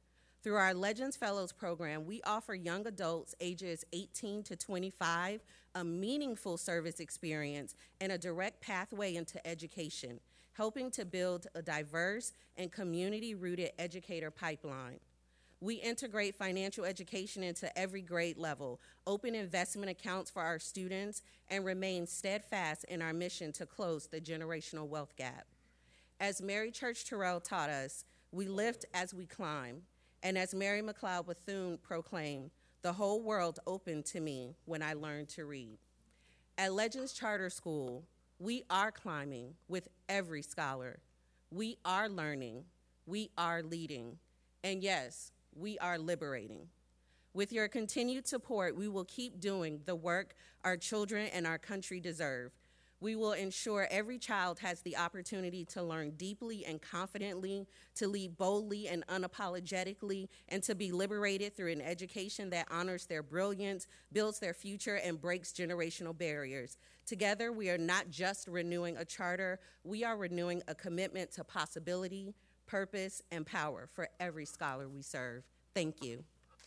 Through our Legends Fellows program, we offer young adults ages 18 to 25 a meaningful service experience and a direct pathway into education, helping to build a diverse and community-rooted educator pipeline. We integrate financial education into every grade level, open investment accounts for our students, and remain steadfast in our mission to close the generational wealth gap. As Mary Church Terrell taught us, we lift as we climb. And as Mary McLeod Bethune proclaimed, the whole world opened to me when I learned to read. At Legends Charter School, we are climbing with every scholar. We are learning. We are leading. And yes, we are liberating. With your continued support, we will keep doing the work our children and our country deserve. We will ensure every child has the opportunity to learn deeply and confidently, to lead boldly and unapologetically, and to be liberated through an education that honors their brilliance, builds their future, and breaks generational barriers. Together, we are not just renewing a charter, we are renewing a commitment to possibility, purpose, and power for every scholar we serve. Thank you.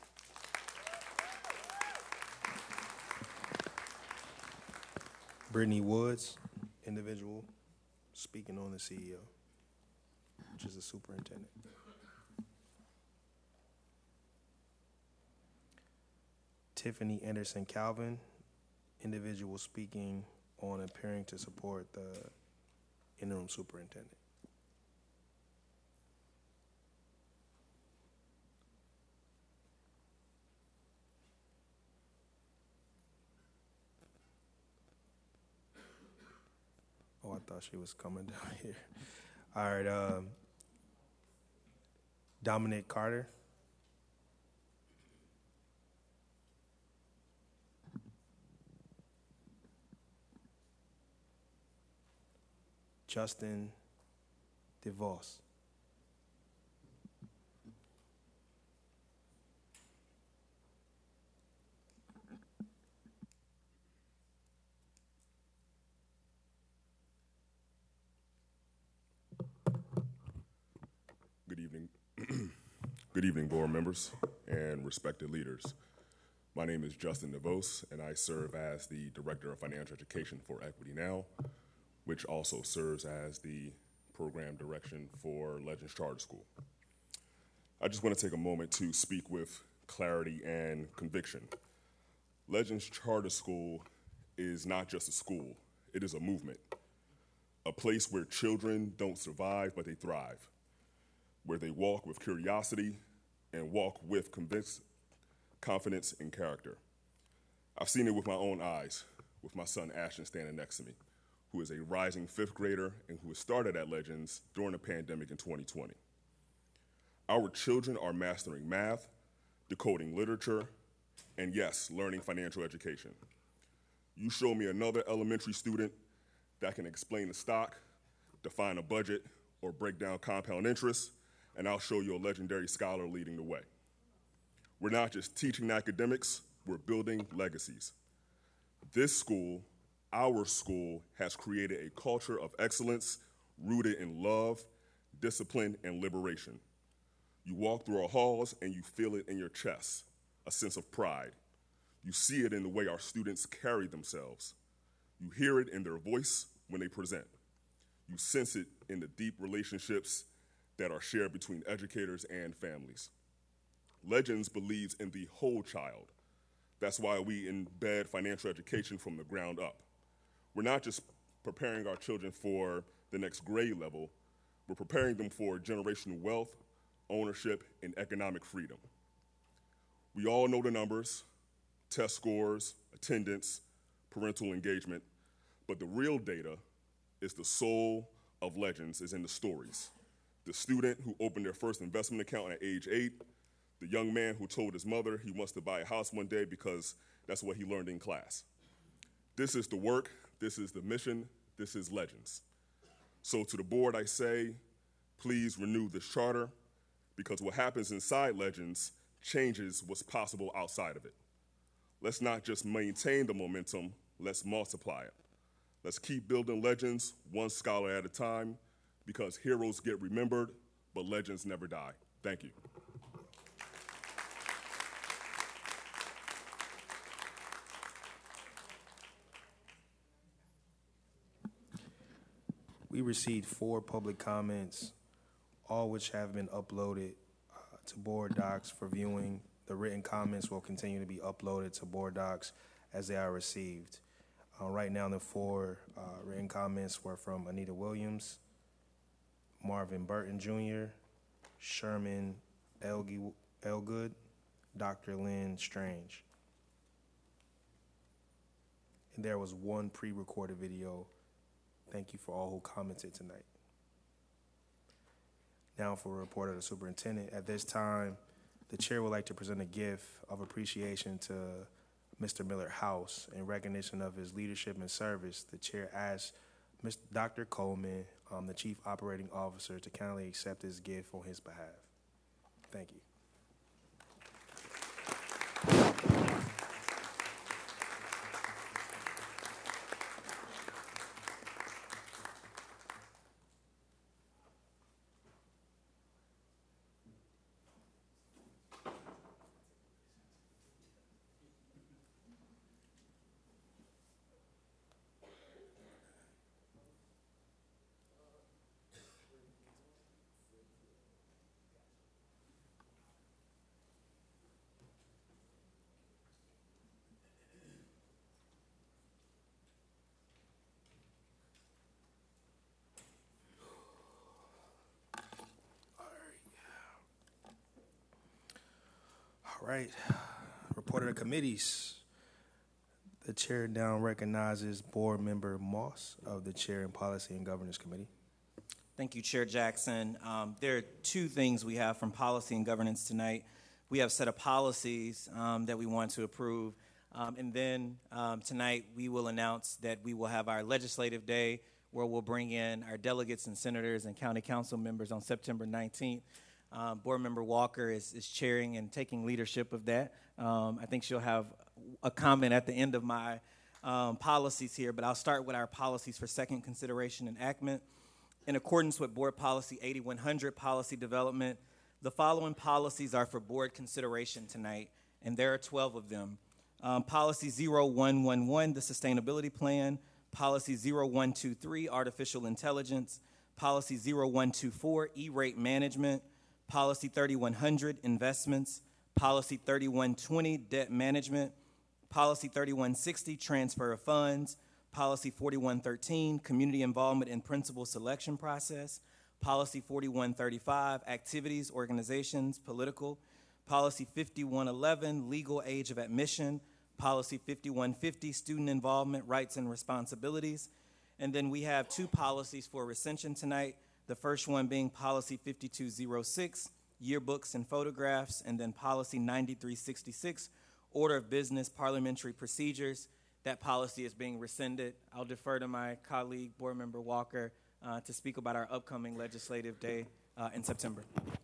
Brittany Woods, individual, speaking on the CEO, which is the superintendent. Tiffany Anderson Calvin, individual, speaking on appearing to support the interim superintendent. Oh, I thought she was coming down here. All right, Dominic Carter. Justin DeVos. Good evening. Good evening, board members and respected leaders. My name is Justin DeVos, and I serve as the Director of Financial Education for Equity Now, which also serves as the program direction for Legends Charter School. I just want to take a moment to speak with clarity and conviction. Legends Charter School is not just a school, it is a movement, a place where children don't survive, but they thrive, where they walk with curiosity and walk with confidence and character. I've seen it with my own eyes, with my son Ashton standing next to me, who is a rising fifth grader and who started at Legends during the pandemic in 2020. Our children are mastering math, decoding literature, and yes, learning financial education. You show me another elementary student that can explain a stock, define a budget, or break down compound interest, and I'll show you a legendary scholar leading the way. We're not just teaching academics, we're building legacies. This school, our school, has created a culture of excellence rooted in love, discipline, and liberation. You walk through our halls and you feel it in your chest, a sense of pride. You see it in the way our students carry themselves. You hear it in their voice when they present. You sense it in the deep relationships that are shared between educators and families. Legends believes in the whole child. That's why we embed financial education from the ground up. We're not just preparing our children for the next grade level, we're preparing them for generational wealth, ownership, and economic freedom. We all know the numbers, test scores, attendance, parental engagement, but the real data is the soul of Legends is in the stories. The student who opened their first investment account at age 8, the young man who told his mother he wants to buy a house one day because that's what he learned in class. This is the work, this is the mission, this is Legends. So to the board I say, please renew this charter, because what happens inside Legends changes what's possible outside of it. Let's not just maintain the momentum, let's multiply it. Let's keep building Legends one scholar at a time, because heroes get remembered, but legends never die. Thank you. We received 4 public comments, all which have been uploaded to board docs for viewing. The written comments will continue to be uploaded to board docs as they are received. Right now, the 4 written comments were from Anita Williams, Marvin Burton Jr., Sherman Elgood, Dr. Lynn Strange. And there was 1 pre-recorded video. Thank you for all who commented tonight. Now for a report of the superintendent. At this time, the chair would like to present a gift of appreciation to Mr. Millard House in recognition of his leadership and service. The chair asks Dr. Coleman, the Chief Operating Officer, to kindly accept this gift on his behalf. Thank you. All right, report of the committees. The chair now recognizes Board Member Moss of the Chair and Policy and Governance Committee. Thank you, Chair Jackson. There are 2 things we have from Policy and Governance tonight. We have a set of policies that we want to approve. And then tonight we will announce that we will have our legislative day where we'll bring in our delegates and senators and county council members on September 19th. Board Member Walker is chairing and taking leadership of that. I think she'll have a comment at the end of my policies here, but I'll start with our policies for second consideration and enactment. In accordance with Board Policy 8100, Policy Development, the following policies are for board consideration tonight, and there are 12 of them. Policy 0111, the Sustainability Plan. Policy 0123, Artificial Intelligence. Policy 0124, E-Rate Management. Policy 3100, Investments. Policy 3120, Debt Management. Policy 3160, Transfer of Funds. Policy 4113, Community Involvement in Principal Selection Process. Policy 4135, Activities, Organizations, Political. Policy 5111, Legal Age of Admission. Policy 5150, Student Involvement, Rights and Responsibilities. And then we have 2 policies for recension tonight. The first one being Policy 5206, Yearbooks and Photographs, and then Policy 9366, Order of Business, Parliamentary Procedures. That policy is being rescinded. I'll defer to my colleague, Board Member Walker, to speak about our upcoming legislative day in September.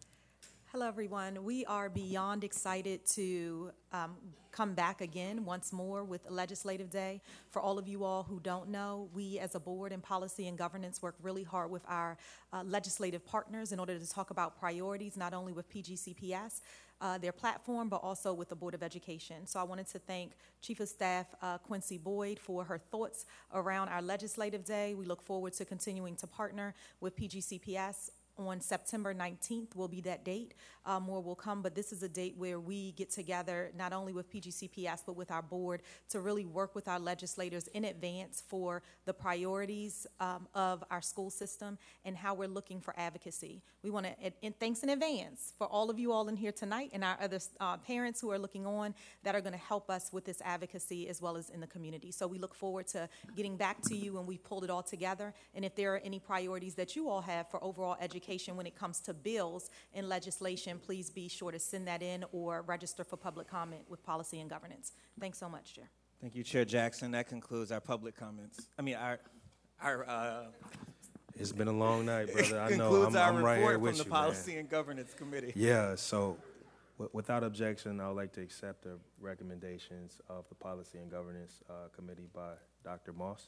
Hello, everyone. We are beyond excited to come back again once more with Legislative Day. For all of you all who don't know, we as a board in policy and governance work really hard with our legislative partners in order to talk about priorities, not only with PGCPS, their platform, but also with the Board of Education. So I wanted to thank Chief of Staff Quincy Boyd for her thoughts around our Legislative Day. We look forward to continuing to partner with PGCPS. On September 19th will be that date. More will come, but this is a date where we get together not only with PGCPS, but with our board to really work with our legislators in advance for the priorities of our school system and how we're looking for advocacy. We want to, thanks in advance for all of you all in here tonight and our other parents who are looking on that are going to help us with this advocacy as well as in the community. So we look forward to getting back to you when we've pulled it all together. And if there are any priorities that you all have for overall education when it comes to bills and legislation, please be sure to send that in or register for public comment with Policy and Governance. Thanks so much, Chair. Thank you, Chair Jackson. That concludes our public comments. It's been a long night, brother. I know. Concludes our I'm right here report with from you, the Policy man. and Governance Committee. Yeah, so without objection, I would like to accept the recommendations of the Policy and Governance Committee by Dr. Moss.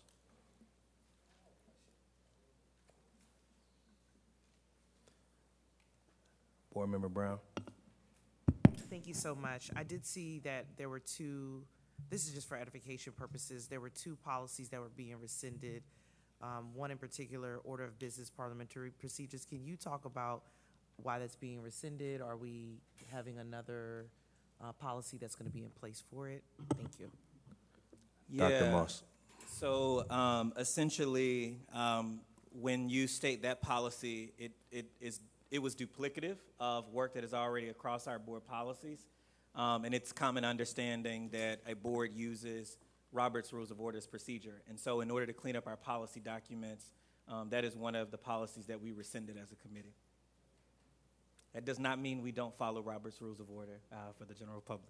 Board Member Brown. Thank you so much. I did see that there were 2, this is just for edification purposes, there were 2 policies that were being rescinded. One in particular, Order of Business Parliamentary Procedures. Can you talk about why that's being rescinded? Are we having another policy that's going to be in place for it? Thank you. Dr. Moss. So essentially, when you state that policy, it was duplicative of work that is already across our board policies. And it's common understanding that a board uses Robert's Rules of Orders procedure. And so in order to clean up our policy documents, that is one of the policies that we rescinded as a committee. That does not mean we don't follow Robert's Rules of Order for the general public.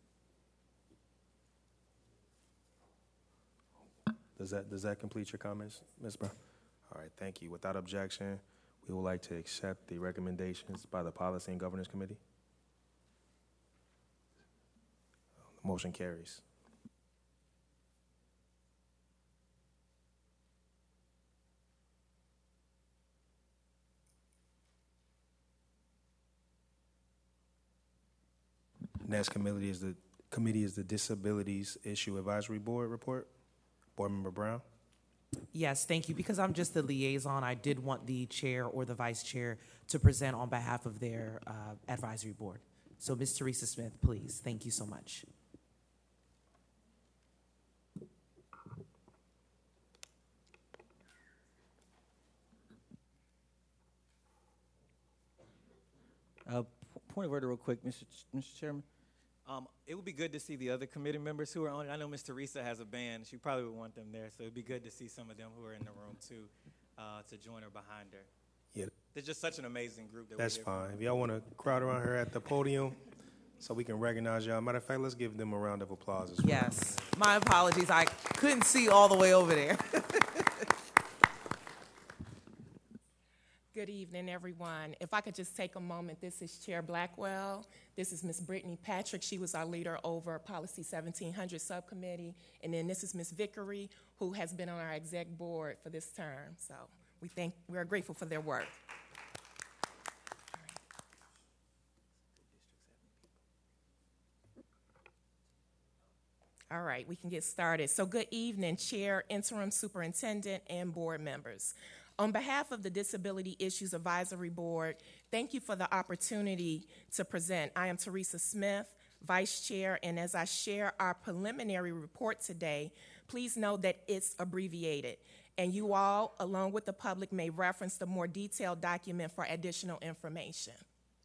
Does that complete your comments, Ms. Brown? All right, thank you. Without objection, we would like to accept the recommendations by the Policy and Governance Committee. The motion carries. Next committee is the Disabilities Issue Advisory Board report. Board Member Brown. Yes, thank you. Because I'm just the liaison, I did want the chair or the vice chair to present on behalf of their advisory board. So Ms. Teresa Smith, please. Thank you so much. Point of order real quick, Mr. Chairman. It would be good to see the other committee members who are on it. I know Ms. Teresa has a band. She probably would want them there, so it would be good to see some of them who are in the room, too, to join her behind her. Yeah. They're just such an amazing group. That's fine. If y'all want to crowd around her at the podium so we can recognize y'all. Matter of fact, let's give them a round of applause as well. Yes. My apologies. I couldn't see all the way over there. Good evening, everyone. If I could just take a moment, this is Chair Blackwell. This is Ms. Brittany Patrick. She was our leader over Policy 1700 Subcommittee. And then this is Ms. Vickery, who has been on our exec board for this term. So we're grateful for their work. All right, we can get started. So good evening, Chair, Interim Superintendent, and board members. On behalf of the Disability Issues Advisory Board, thank you for the opportunity to present. I am Teresa Smith, Vice Chair, and as I share our preliminary report today, please know that it's abbreviated, and you all, along with the public, may reference the more detailed document for additional information.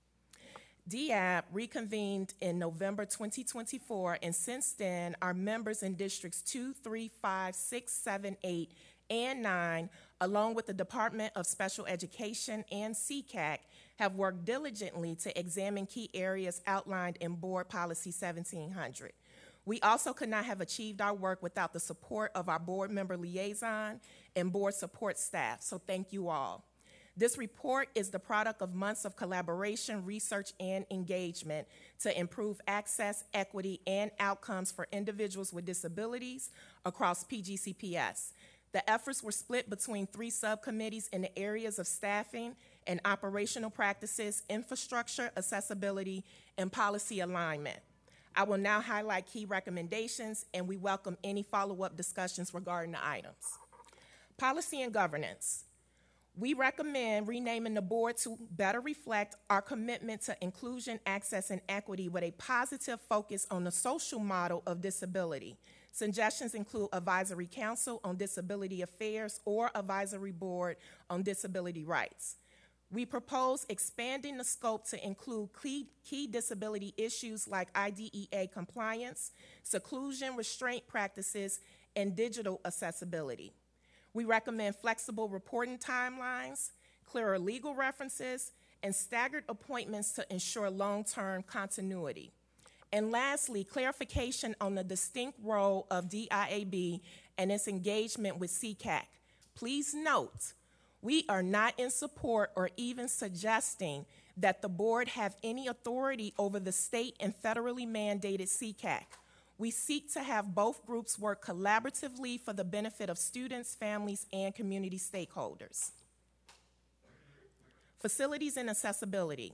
DAB reconvened in November 2024, and since then, our members in Districts 2, 3, 5, 6, 7, 8, and 9, along with the Department of Special Education and CCAC, have worked diligently to examine key areas outlined in Board Policy 1700. We also could not have achieved our work without the support of our board member liaison and board support staff, so thank you all. This report is the product of months of collaboration, research, and engagement to improve access, equity, and outcomes for individuals with disabilities across PGCPS. The efforts were split between 3 subcommittees in the areas of staffing and operational practices, infrastructure, accessibility, and policy alignment. I will now highlight key recommendations, and we welcome any follow-up discussions regarding the items. Policy and governance. We recommend renaming the board to better reflect our commitment to inclusion, access, and equity with a positive focus on the social model of disability. Suggestions include Advisory Council on Disability Affairs or Advisory Board on Disability Rights. We propose expanding the scope to include key disability issues like IDEA compliance, seclusion restraint practices, and digital accessibility. We recommend flexible reporting timelines, clearer legal references, and staggered appointments to ensure long-term continuity. And lastly, clarification on the distinct role of DIAB and its engagement with CCAC. Please note, we are not in support or even suggesting that the board have any authority over the state and federally mandated CCAC. We seek to have both groups work collaboratively for the benefit of students, families, and community stakeholders. Facilities and accessibility.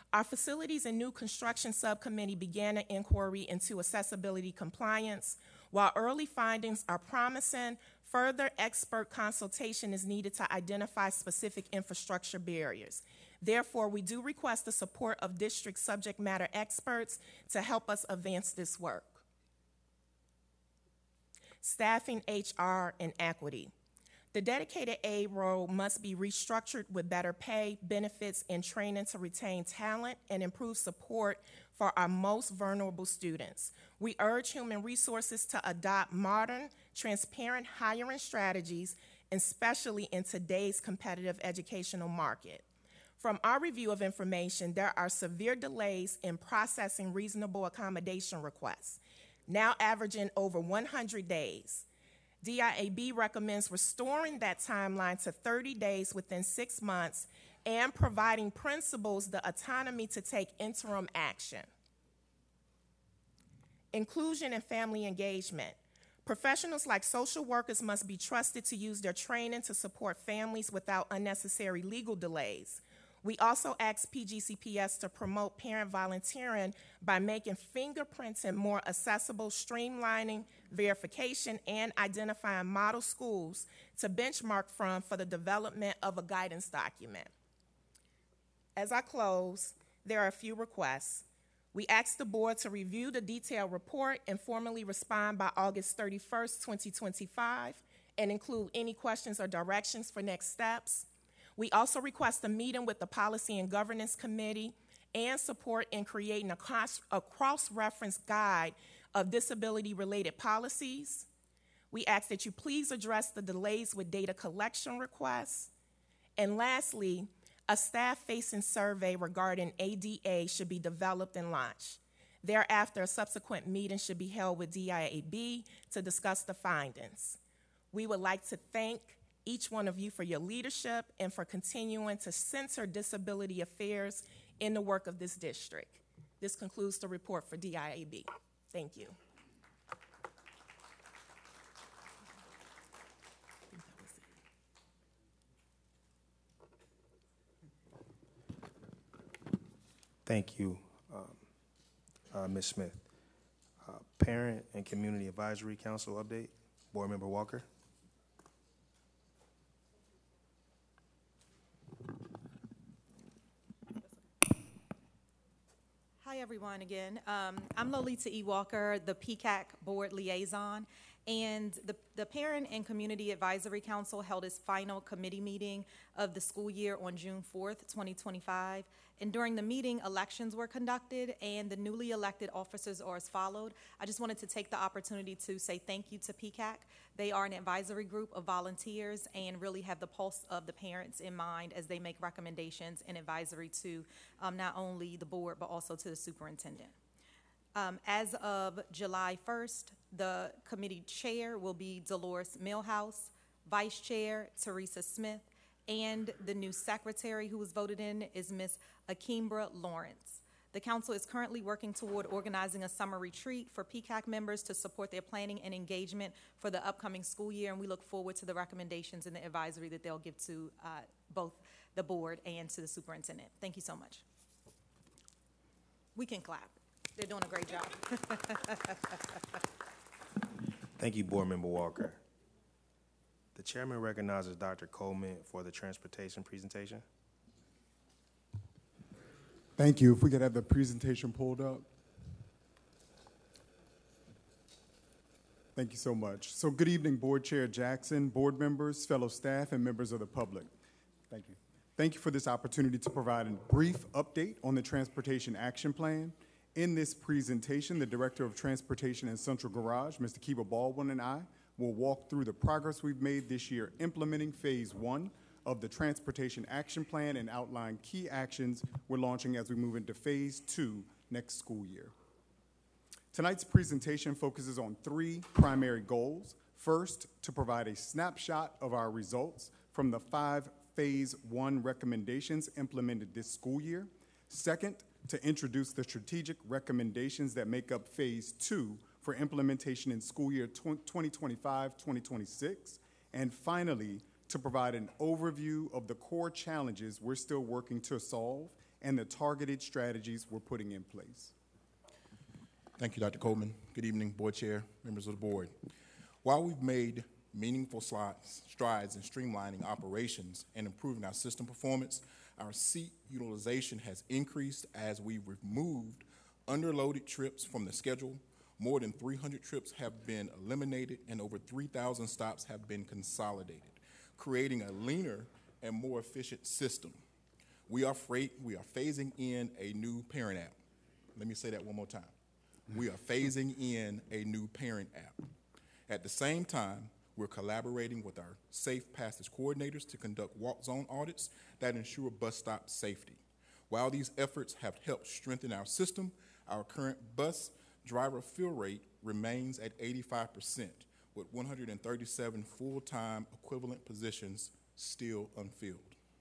Our Facilities and New Construction Subcommittee began an inquiry into accessibility compliance. While early findings are promising, further expert consultation is needed to identify specific infrastructure barriers. Therefore, we do request the support of district subject matter experts to help us advance this work. Staffing, HR, and equity. The dedicated aid role must be restructured with better pay, benefits, and training to retain talent and improve support for our most vulnerable students. We urge human resources to adopt modern, transparent hiring strategies, especially in today's competitive educational market. From our review of information, there are severe delays in processing reasonable accommodation requests, now averaging over 100 days. DIAB recommends restoring that timeline to 30 days within 6 months and providing principals the autonomy to take interim action. Inclusion and family engagement. Professionals like social workers must be trusted to use their training to support families without unnecessary legal delays. We also ask PGCPS to promote parent volunteering by making fingerprinting more accessible, streamlining verification, and identifying model schools to benchmark from for the development of a guidance document. As I close, there are a few requests. We ask the board to review the detailed report and formally respond by August 31st, 2025, and include any questions or directions for next steps. We also request a meeting with the Policy and Governance Committee and support in creating a cross-reference guide of disability-related policies. We ask that you please address the delays with data collection requests. And lastly, a staff-facing survey regarding ADA should be developed and launched. Thereafter, a subsequent meeting should be held with DIAB to discuss the findings. We would like to thank each one of you for your leadership and for continuing to center disability affairs in the work of this district. This concludes the report for DIAB. Thank you. Thank you, Ms. Smith. Parent and Community Advisory Council update. Board Member Walker. Hi, everyone, again. I'm Lolita E. Walker, the PCAC Board Liaison, and the Parent and Community Advisory Council held its final committee meeting of the school year on June 4th, 2025. And during the meeting, elections were conducted, and the newly elected officers are as followed. I just wanted to take the opportunity to say thank you to PCAC. They are an advisory group of volunteers and really have the pulse of the parents in mind as they make recommendations and advisory to not only the board, but also to the superintendent. As of July 1st, the committee chair will be Dolores Millhouse, vice chair Teresa Smith, and the new secretary who was voted in is Ms. Akimbra Lawrence. The council is currently working toward organizing a summer retreat for PCAC members to support their planning and engagement for the upcoming school year, and we look forward to the recommendations and the advisory that they'll give to both the board and to the superintendent. Thank you so much. We can clap. They're doing a great job. Thank you, Board Member Walker. The chairman recognizes Dr. Coleman for the transportation presentation. Thank you. If we could have the presentation pulled up. Thank you so much. So good evening, Board Chair Jackson, board members, fellow staff, and members of the public. Thank you. Thank you for this opportunity to provide a brief update on the Transportation Action Plan. In this presentation, the Director of Transportation and Central Garage, Mr. Kiba Baldwin, and I will walk through the progress we've made this year implementing Phase 1 of the Transportation Action Plan and outline key actions we're launching as we move into Phase 2 next school year. Tonight's presentation focuses on 3 primary goals. First, to provide a snapshot of our results from the 5 Phase 1 recommendations implemented this school year. Second, to introduce the strategic recommendations that make up Phase 2 for implementation in school year 2025-2026. And finally, to provide an overview of the core challenges we're still working to solve and the targeted strategies we're putting in place. Thank you, Dr. Coleman. Good evening, Board Chair, members of the board. While we've made meaningful strides in streamlining operations and improving our system performance, our seat utilization has increased as we removed underloaded trips from the schedule. More than 300 trips have been eliminated and over 3,000 stops have been consolidated, creating a leaner and more efficient system. We are phasing in a new parent app. Let me say that one more time. We are phasing in a new parent app. At the same time, we're collaborating with our Safe Passage coordinators to conduct walk zone audits that ensure bus stop safety. While these efforts have helped strengthen our system, our current bus driver fill rate remains at 85%, with 137 full-time equivalent positions still unfilled.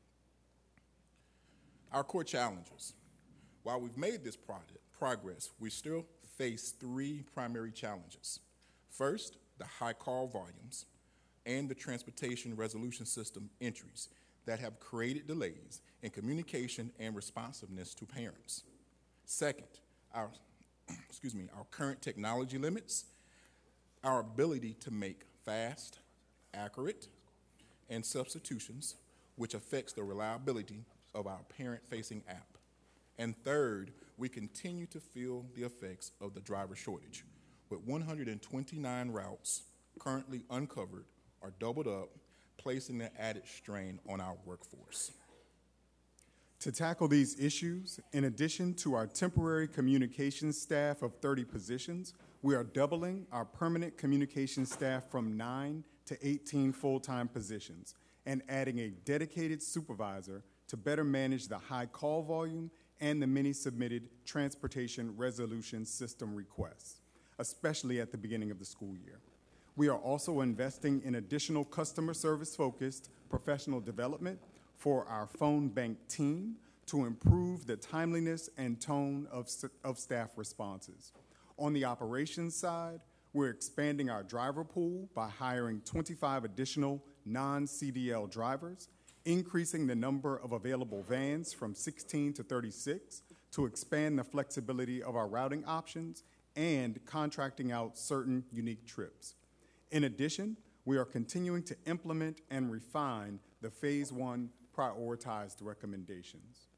Our core challenges. While we've made this progress, we still face three primary challenges. First, the high call volumes and the transportation resolution system entries that have created delays in communication and responsiveness to parents. Second, our current technology limits, our ability to make fast, accurate, and substitutions, which affects the reliability of our parent-facing app. And third, we continue to feel the effects of the driver shortage, with 129 routes currently uncovered or doubled up, placing the added strain on our workforce. To tackle these issues, in addition to our temporary communications staff of 30 positions, we are doubling our permanent communications staff from 9 to 18 full-time positions and adding a dedicated supervisor to better manage the high call volume and the many submitted transportation resolution system requests, especially at the beginning of the school year. We are also investing in additional customer service-focused professional development for our phone bank team to improve the timeliness and tone of staff responses. On the operations side, we're expanding our driver pool by hiring 25 additional non-CDL drivers, increasing the number of available vans from 16 to 36 to expand the flexibility of our routing options, and contracting out certain unique trips. In addition, we are continuing to implement and refine the Phase 1 prioritized recommendations.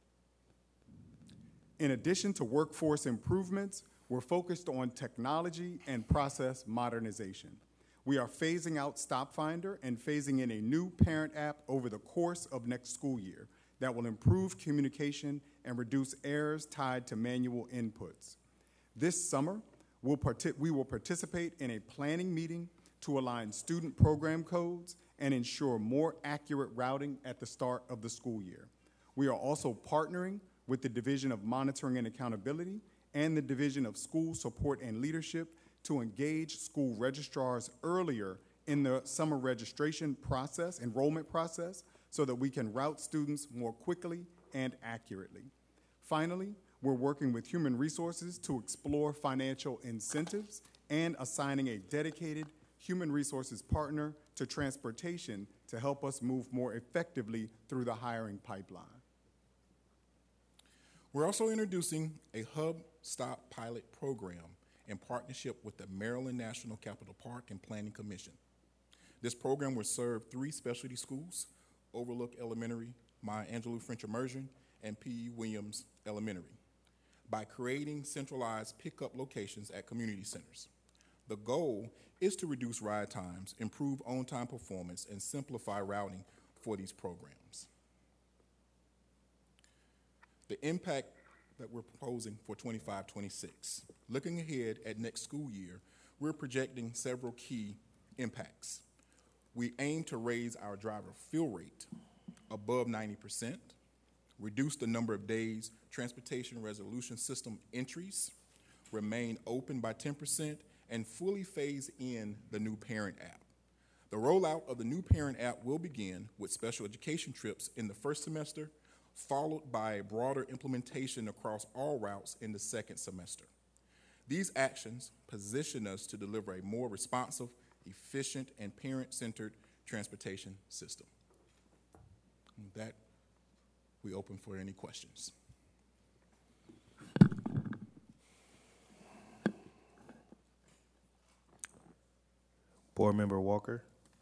In addition to workforce improvements, we're focused on technology and process modernization. We are phasing out StopFinder and phasing in a new parent app over the course of next school year that will improve communication and reduce errors tied to manual inputs. This summer, we will participate in a planning meeting to align student program codes and ensure more accurate routing at the start of the school year. We are also partnering with the Division of Monitoring and Accountability and the Division of School Support and Leadership to engage school registrars earlier in the summer registration process, enrollment process, so that we can route students more quickly and accurately. Finally, we're working with Human Resources to explore financial incentives and assigning a dedicated Human Resources partner to transportation to help us move more effectively through the hiring pipeline. We're also introducing a Hub Stop pilot program in partnership with the Maryland National Capital Park and Planning Commission. This program will serve 3 specialty schools: Overlook Elementary, Maya Angelou French Immersion, and P.E. Williams Elementary, by creating centralized pickup locations at community centers. The goal is to reduce ride times, improve on-time performance, and simplify routing for these programs. The impact that we're proposing for 25-26. Looking ahead at next school year, we're projecting several key impacts. We aim to raise our driver fill rate above 90%, reduce the number of days transportation resolution system entries, remain open by 10%, and fully phase in the new parent app. The rollout of the new parent app will begin with special education trips in the first semester, followed by a broader implementation across all routes in the second semester. These actions position us to deliver a more responsive, efficient, and parent-centered transportation system. With that, we open for any questions. Board Member Walker.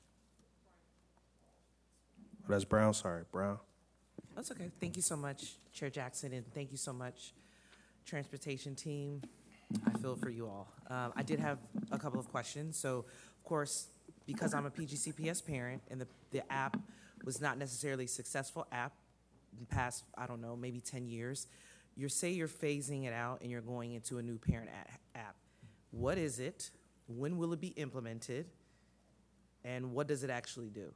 Oh, that's Brown, sorry, Brown. That's okay. Thank you so much, Chair Jackson, and thank you so much, transportation team. I feel for you all. I did have a couple of questions. So, of course, because I'm a PGCPS parent and the app was not necessarily a successful app in the past, I don't know, maybe 10 years, you're phasing it out and you're going into a new parent app. What is it? When will it be implemented? And what does it actually do?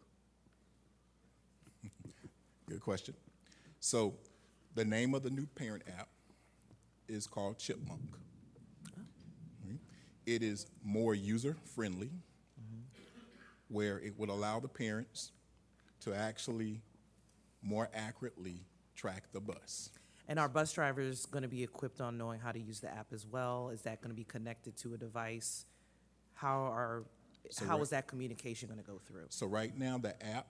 Good question. So the name of the new parent app is called Chipmunk. It is more user-friendly, where it would allow the parents to actually more accurately track the bus. And are bus drivers going to be equipped on knowing how to use the app as well? Is that going to be connected to a device? How is that communication going to go through? So right now, the app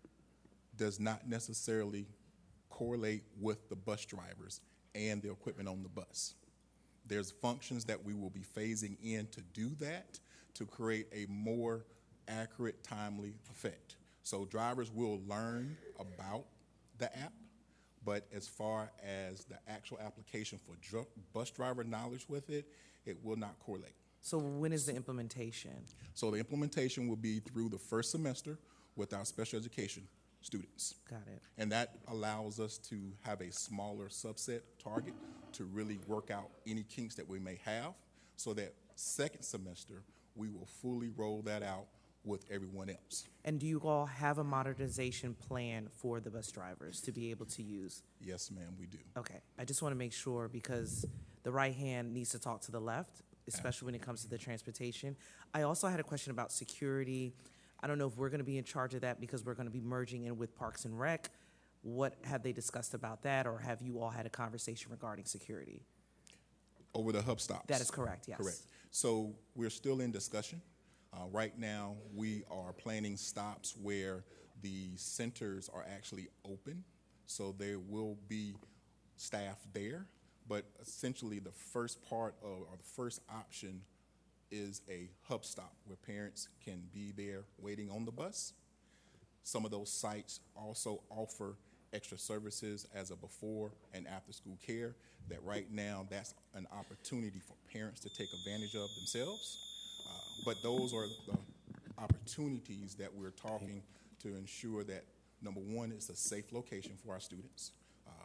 does not necessarily correlate with the bus drivers and the equipment on the bus. There's functions that we will be phasing in to do that, to create a more accurate, timely effect. So drivers will learn about the app, but as far as the actual application for bus driver knowledge with it, it will not correlate. So when is the implementation? So the implementation will be through the first semester with our special education students. Got it. And that allows us to have a smaller subset target to really work out any kinks that we may have, so that second semester we will fully roll that out with everyone else. And do you all have a modernization plan for the bus drivers to be able to use? Yes, ma'am, we do. Okay. I just want to make sure, because the right hand needs to talk to the left, especially when it comes to the transportation. I also had a question about security. I don't know if we're going to be in charge of that because we're going to be merging in with Parks and Rec. What have they discussed about that, or have you all had a conversation regarding security? Over the hub stops? That is correct, yes. Correct. So we're still in discussion. Right now, we are planning stops where the centers are actually open, so there will be staff there. But essentially, the first part of, or the first option is a hub stop where parents can be there waiting on the bus. Some of those sites also offer extra services as a before and after school care that right now that's an opportunity for parents to take advantage of themselves. But those are the opportunities that we're talking to ensure that, number one, it's a safe location for our students,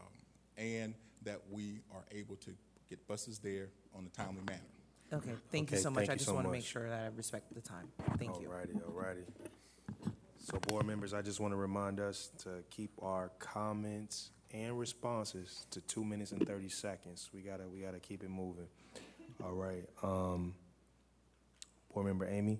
and that we are able to get buses there on a timely manner. Okay, thank you so much. I just want to make sure that I respect the time. Thank you. All righty. So board members, I just want to remind us to keep our comments and responses to 2 minutes and 30 seconds. We gotta keep it moving. All right. Board member Amy.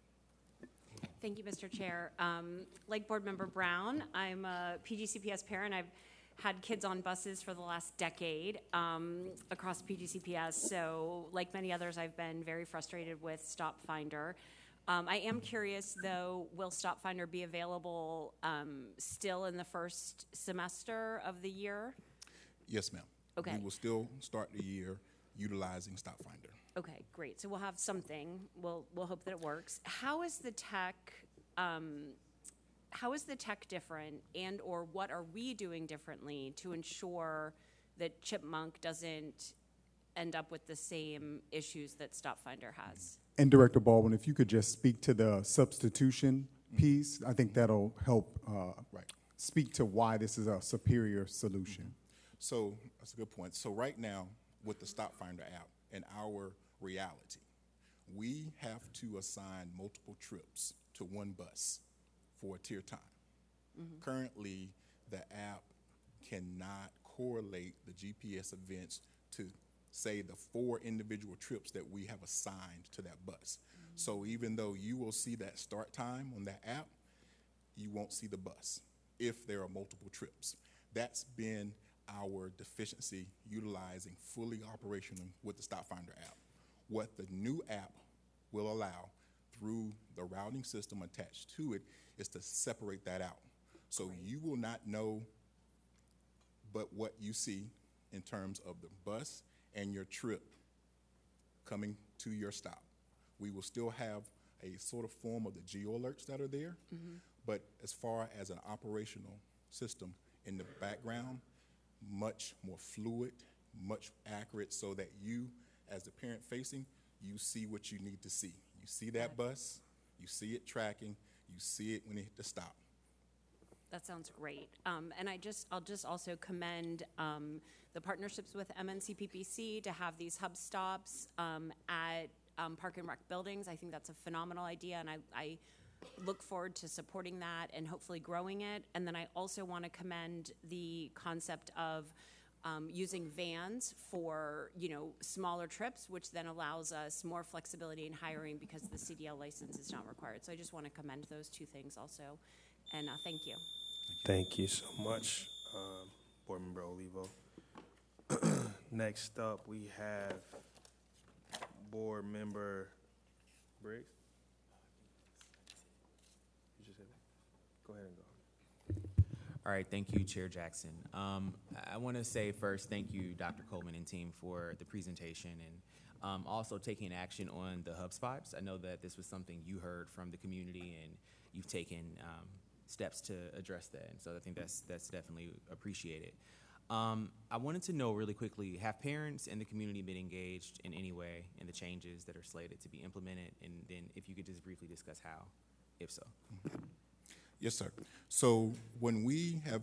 Thank you, Mr. Chair. Like Board Member Brown, I'm a PGCPS parent. I've had kids on buses for the last decade across PGCPS. So like many others, I've been very frustrated with Stop Finder. I am curious, though, will Stop Finder be available still in the first semester of the year? Yes, ma'am. Okay. We will still start the year utilizing Stop Finder. Okay, great. So we'll have something. We'll hope that it works. How is the tech different, and or what are we doing differently to ensure that Chipmunk doesn't end up with the same issues that Stop Finder has? And Director Baldwin, if you could just speak to the substitution piece, I think that'll help speak to why this is a superior solution. So that's a good point. So right now, with the Stop Finder app and our reality, we have to assign multiple trips to one bus for a tier time. Currently, the app cannot correlate the GPS events to, say, the 4 individual trips that we have assigned to that bus. So even though you will see that start time on that app, you won't see the bus if there are multiple trips. That's been our deficiency utilizing fully operational with the Stop Finder app. What the new app will allow through the routing system attached to it is to separate that out. So you will not know but what you see in terms of the bus and your trip coming to your stop. We will still have a sort of form of the geo alerts that are there. But as far as an operational system in the background, much more fluid, much accurate, so that you, as the parent facing, you see what you need to see. You see that bus, you see it tracking, you see it when it hit the stop. That sounds great. And I'll just also commend the partnerships with MNCPPC to have these hub stops at Park and Rec buildings. I think that's a phenomenal idea, and I look forward to supporting that and hopefully growing it. And then I also want to commend the concept of using vans for, smaller trips, which then allows us more flexibility in hiring because the CDL license is not required. So I just want to commend those two things also, and thank you. Thank you so much, Board Member Olivo. Next up, we have Board Member Briggs. You just said that? Go ahead and go. All right, thank you, Chair Jackson. I want to say first, thank you, Dr. Coleman and team, for the presentation and also taking action on the hub spots. I know that this was something you heard from the community, and you've taken steps to address that, and so I think that's definitely appreciated. I wanted to know really quickly, have parents and the community been engaged in any way in the changes that are slated to be implemented, and then if you could just briefly discuss how, if so. Yes, sir. So when we have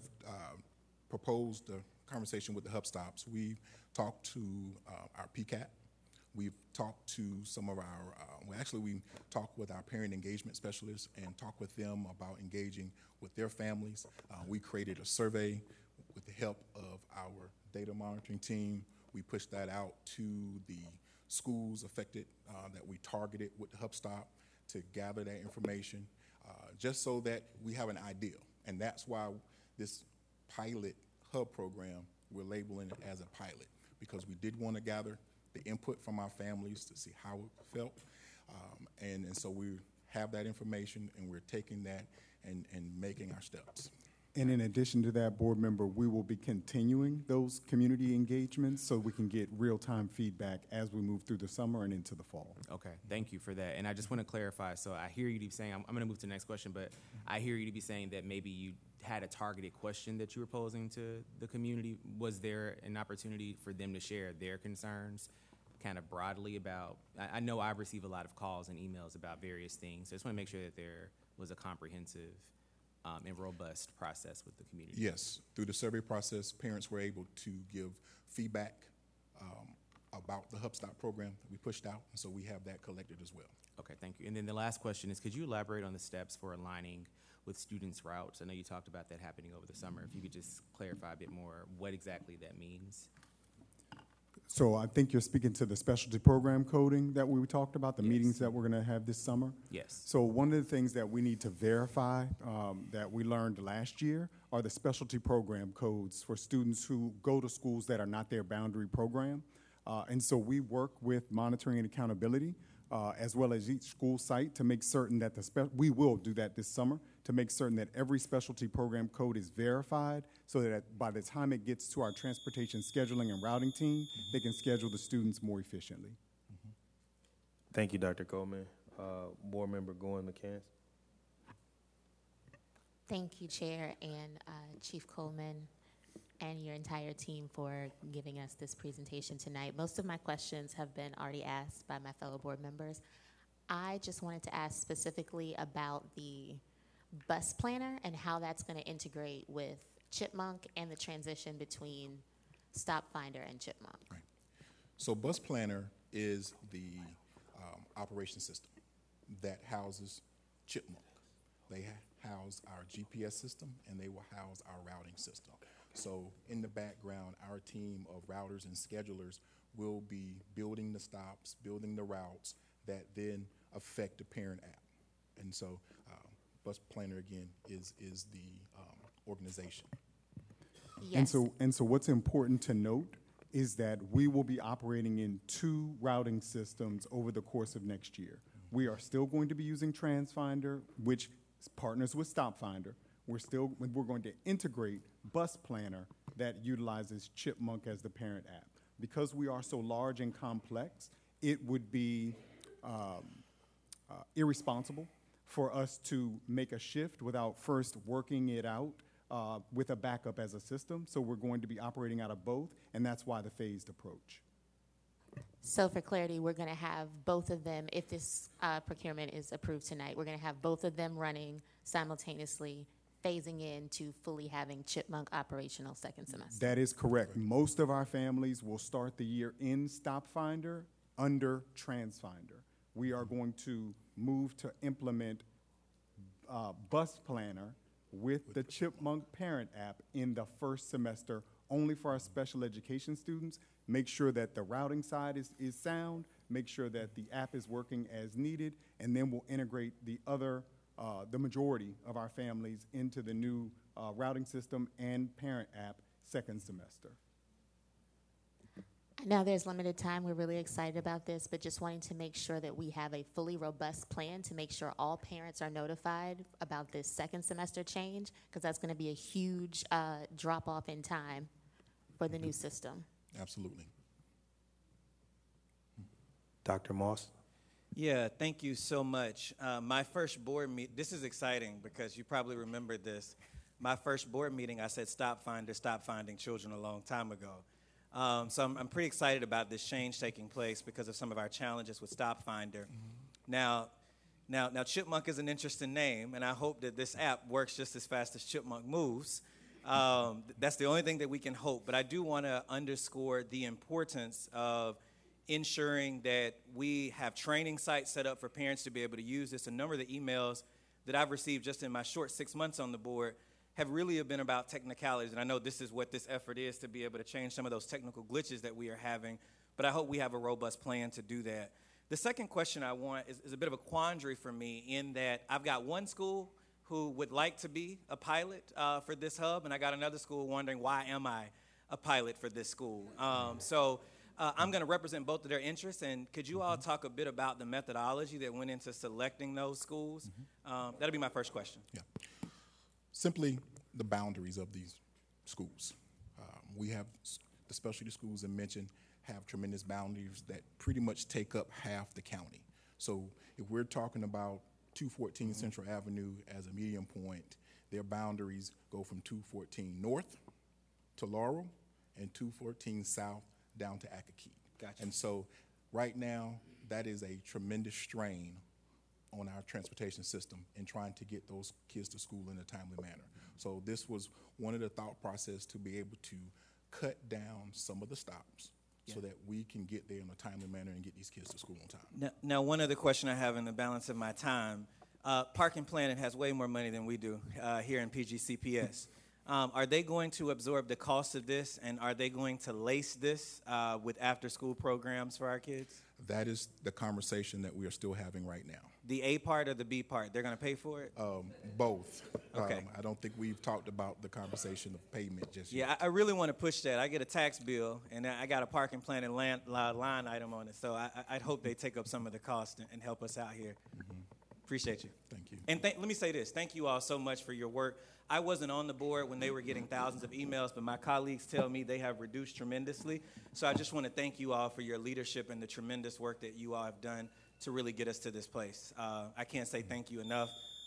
proposed a conversation with the hub stops, we've talked to our PCAT. We've talked to some of our, we talked with our parent engagement specialists and talked with them about engaging with their families. We created a survey with the help of our data monitoring team. We pushed that out to the schools affected that we targeted with the hub stop to gather that information, just so that we have an idea. And that's why this pilot hub program, we're labeling it as a pilot, because we did want to gather the input from our families to see how it felt. And so we have that information, and we're taking that and making our steps. And in addition to that, Board Member, we will be continuing those community engagements so we can get real-time feedback as we move through the summer and into the fall. Okay, thank you for that. And I just want to clarify, so I hear you to be saying, I'm going to move to the next question, but I hear you to be saying that maybe you had a targeted question that you were posing to the community. Was there an opportunity for them to share their concerns kind of broadly about, I know I receive a lot of calls and emails about various things, so I just want to make sure that there was a comprehensive and robust process with the community. Yes, through the survey process, parents were able to give feedback about the Hub Stop program that we pushed out, and so we have that collected as well. Okay, thank you. And then the last question is, could you elaborate on the steps for aligning with students' routes? I know you talked about that happening over the summer. If you could just clarify a bit more what exactly that means. So I think you're speaking to the specialty program coding that we talked about, the meetings that we're going to have this summer. Yes. So one of the things that we need to verify that we learned last year are the specialty program codes for students who go to schools that are not their boundary program. And so we work with monitoring and accountability as well as each school site to make certain that we will do that this summer, to make certain that every specialty program code is verified so that by the time it gets to our transportation scheduling and routing team, they can schedule the students more efficiently. Thank you, Dr. Coleman. Board Member Goin McCants. Thank you, Chair and Chief Coleman and your entire team for giving us this presentation tonight. Most of my questions have been already asked by my fellow board members. I just wanted to ask specifically about the bus planner and how that's going to integrate with Chipmunk and the transition between StopFinder and Chipmunk. Right. So Bus Planner is the operation system that houses Chipmunk. They house our GPS system, and they will house our routing system. So in the background, our team of routers and schedulers will be building the stops, building the routes that then affect the parent app. And so Bus Planner, again, is the organization. Yes. And so what's important to note is that we will be operating in 2 routing systems over the course of next year. We are still going to be using TransFinder, which partners with StopFinder. We're going to integrate Bus Planner that utilizes Chipmunk as the parent app. Because we are so large and complex, it would be irresponsible for us to make a shift without first working it out with a backup as a system. So we're going to be operating out of both, and that's why the phased approach. So for clarity, we're going to have both of them, if this procurement is approved tonight, we're going to have both of them running simultaneously, phasing in to fully having Chipmunk operational second semester. That is correct. Most of our families will start the year in StopFinder under TransFinder. We are going to move to implement Bus Planner with the Chipmunk Parent app in the first semester only for our special education students. Make sure that the routing side is sound, make sure that the app is working as needed, and then we'll integrate the majority of our families into the new routing system and parent app second semester. I know there's limited time. We're really excited about this, but just wanting to make sure that we have a fully robust plan to make sure all parents are notified about this second semester change, because that's going to be a huge drop-off in time for the new system. Absolutely. Dr. Moss? Yeah, thank you so much. My first board meeting, this is exciting because you probably remember this. My first board meeting, I said stop finding children a long time ago. So I'm pretty excited about this change taking place because of some of our challenges with StopFinder. Now, Chipmunk is an interesting name, and I hope that this app works just as fast as Chipmunk moves. That's the only thing that we can hope. But I do want to underscore the importance of ensuring that we have training sites set up for parents to be able to use this. A number of the emails that I've received just in my short 6 months on the board have really been about technicalities, and I know this is what this effort is, to be able to change some of those technical glitches that we are having, but I hope we have a robust plan to do that. The second question I want is a bit of a quandary for me, in that I've got one school who would like to be a pilot for this hub, and I got another school wondering, why am I a pilot for this school? I'm going to represent both of their interests, and could you all talk a bit about the methodology that went into selecting those schools? That'll be my first question. Yeah. Simply the boundaries of these schools. We have the specialty schools I mentioned have tremendous boundaries that pretty much take up half the county. So if we're talking about 214 Central Avenue as a medium point, their boundaries go from 214 North to Laurel and 214 South down to Akakeet. Gotcha. And so right now, that is a tremendous strain on our transportation system in trying to get those kids to school in a timely manner. So this was one of the thought process to be able to cut down some of the stops so that we can get there in a timely manner and get these kids to school on time. Now, one other question I have in the balance of my time. Parking Planet has way more money than we do here in PGCPS. Are they going to absorb the cost of this, and are they going to lace this with after-school programs for our kids? That is the conversation that we are still having right now. The A part or the B part? They're going to pay for it? Both. Okay. I don't think we've talked about the conversation of payment just yet. Yeah, I really want to push that. I get a tax bill, and I got a Parking Planet line item on it, so I'd hope they take up some of the cost and help us out here. Appreciate you. Thank you. And let me say this. Thank you all so much for your work. I wasn't on the board when they were getting thousands of emails, but my colleagues tell me they have reduced tremendously. So I just want to thank you all for your leadership and the tremendous work that you all have done to really get us to this place. I can't say thank you enough.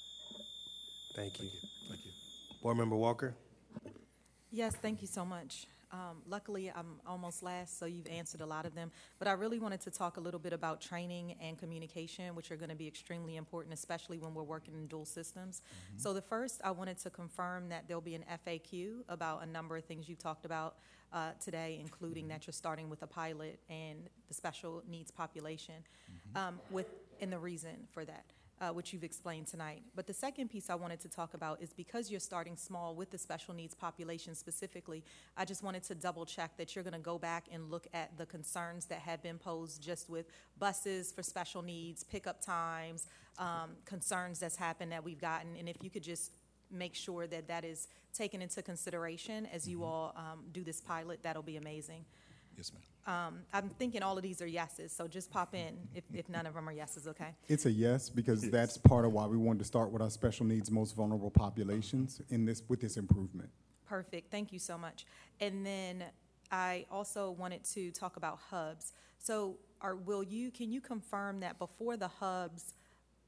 Thank you. Thank you. Board Member Walker? Yes, thank you so much. Luckily, I'm almost last, so you've answered a lot of them. But I really wanted to talk a little bit about training and communication, which are going to be extremely important, especially when we're working in dual systems. So the first, I wanted to confirm that there'll be an FAQ about a number of things you talked about today, including that you're starting with a pilot and the special needs population, and the reason for that. Which you've explained tonight. But the second piece I wanted to talk about is, because you're starting small with the special needs population specifically, I just wanted to double check that you're going to go back and look at the concerns that have been posed just with buses for special needs, pickup times, concerns that's happened that we've gotten, and if you could just make sure that that is taken into consideration as you all do this pilot, that'll be amazing. Yes, ma'am. I'm thinking all of these are yeses, so just pop in if none of them are yeses, okay? It's a yes, because that's part of why we wanted to start with our special needs, most vulnerable populations with this improvement. Perfect. Thank you so much. And then I also wanted to talk about hubs. So can you confirm that before the hubs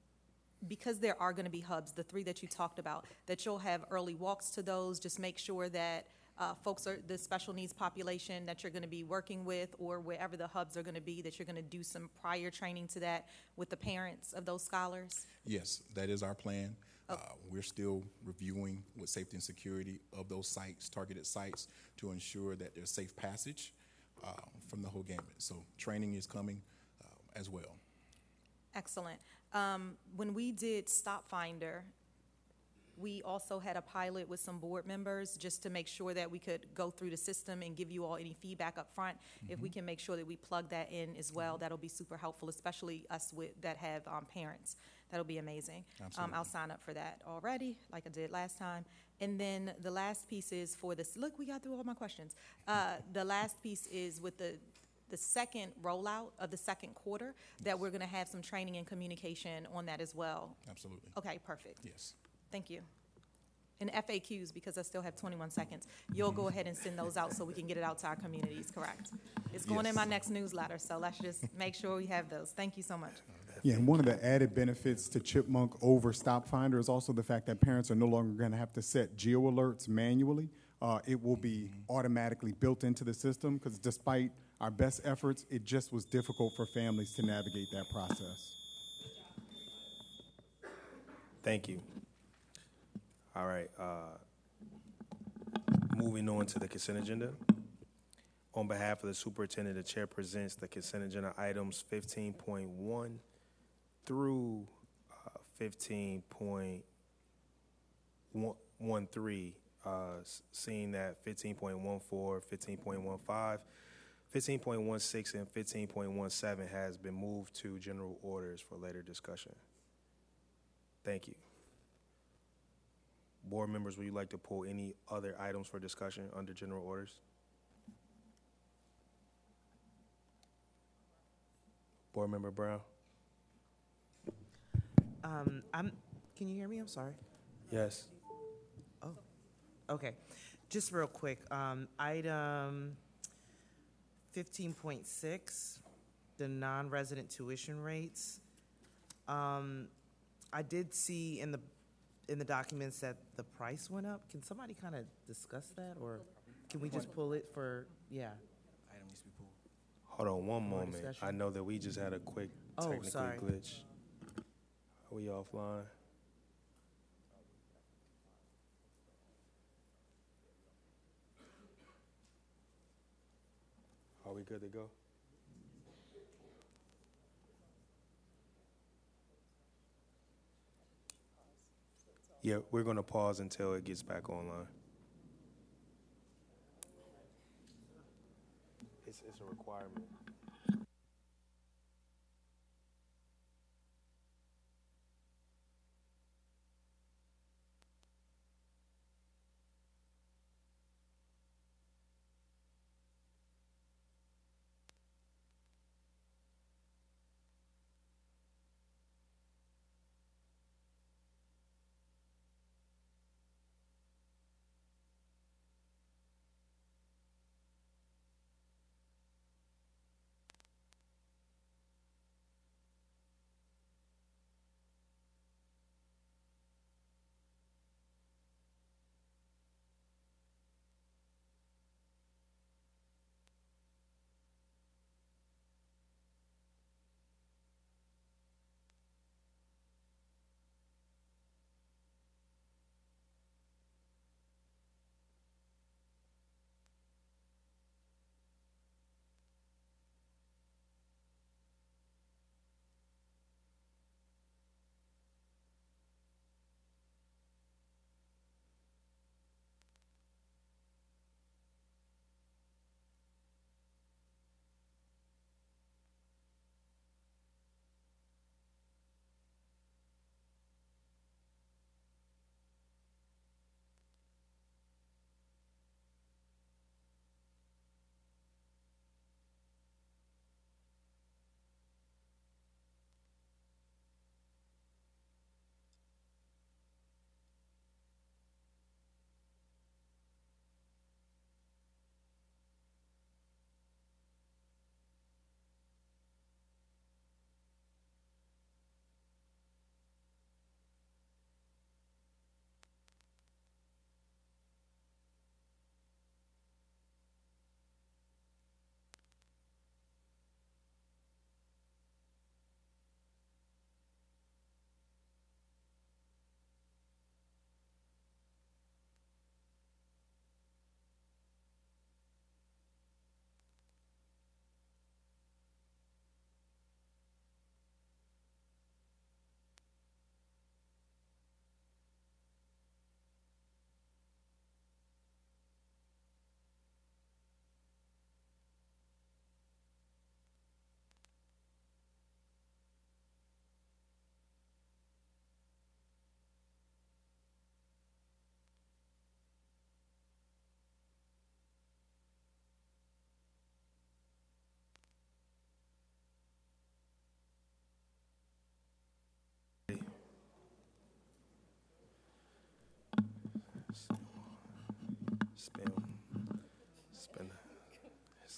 because there are going to be hubs, the 3 that you talked about, that you'll have early walks to those. Just make sure that folks are the special needs population that you're going to be working with, or wherever the hubs are going to be, that you're going to do some prior training to that with the parents of those scholars. Yes, that is our plan. We're still reviewing with safety and security of those sites, targeted sites, to ensure that there's safe passage from the whole gamut. So training is coming as well. Excellent. When we did Stop Finder, we also had a pilot with some board members just to make sure that we could go through the system and give you all any feedback up front. If we can make sure that we plug that in as well, that'll be super helpful, especially us that have parents. That'll be amazing. I'll sign up for that already, like I did last time. And then the last piece is for this. Look, we got through all my questions. The last piece is with the second rollout of the second quarter, that we're going to have some training and communication on that as well. Absolutely. Okay, perfect. Yes. Thank you. And FAQs, because I still have 21 seconds, you'll go ahead and send those out so we can get it out to our communities, correct? It's going in my next newsletter, so let's just make sure we have those. Thank you so much. Yeah, and one of the added benefits to Chipmunk over Stop Finder is also the fact that parents are no longer going to have to set geo alerts manually. It will be automatically built into the system, because despite our best efforts, it just was difficult for families to navigate that process. Thank you. All right. Moving on to the consent agenda. On behalf of the superintendent, the chair presents the consent agenda items 15.1 through 15.13, seeing that 15.14, 15.15, 15.16, and 15.17 has been moved to general orders for later discussion. Thank you. Board members, would you like to pull any other items for discussion under general orders? Board Member Brown? Can you hear me? I'm sorry. Yes. Oh, okay. Just real quick, item 15.6, the non-resident tuition rates. I did see in the documents that the price went up. Can somebody kind of discuss that, or can we just pull it for, yeah? Item needs to be pulled. Hold on one More moment. discussion? I know that we just had a quick technical sorry. glitch. Are we offline? Are we good to go? Yeah, we're going to pause until it gets back online. It's a requirement.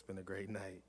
been a great night.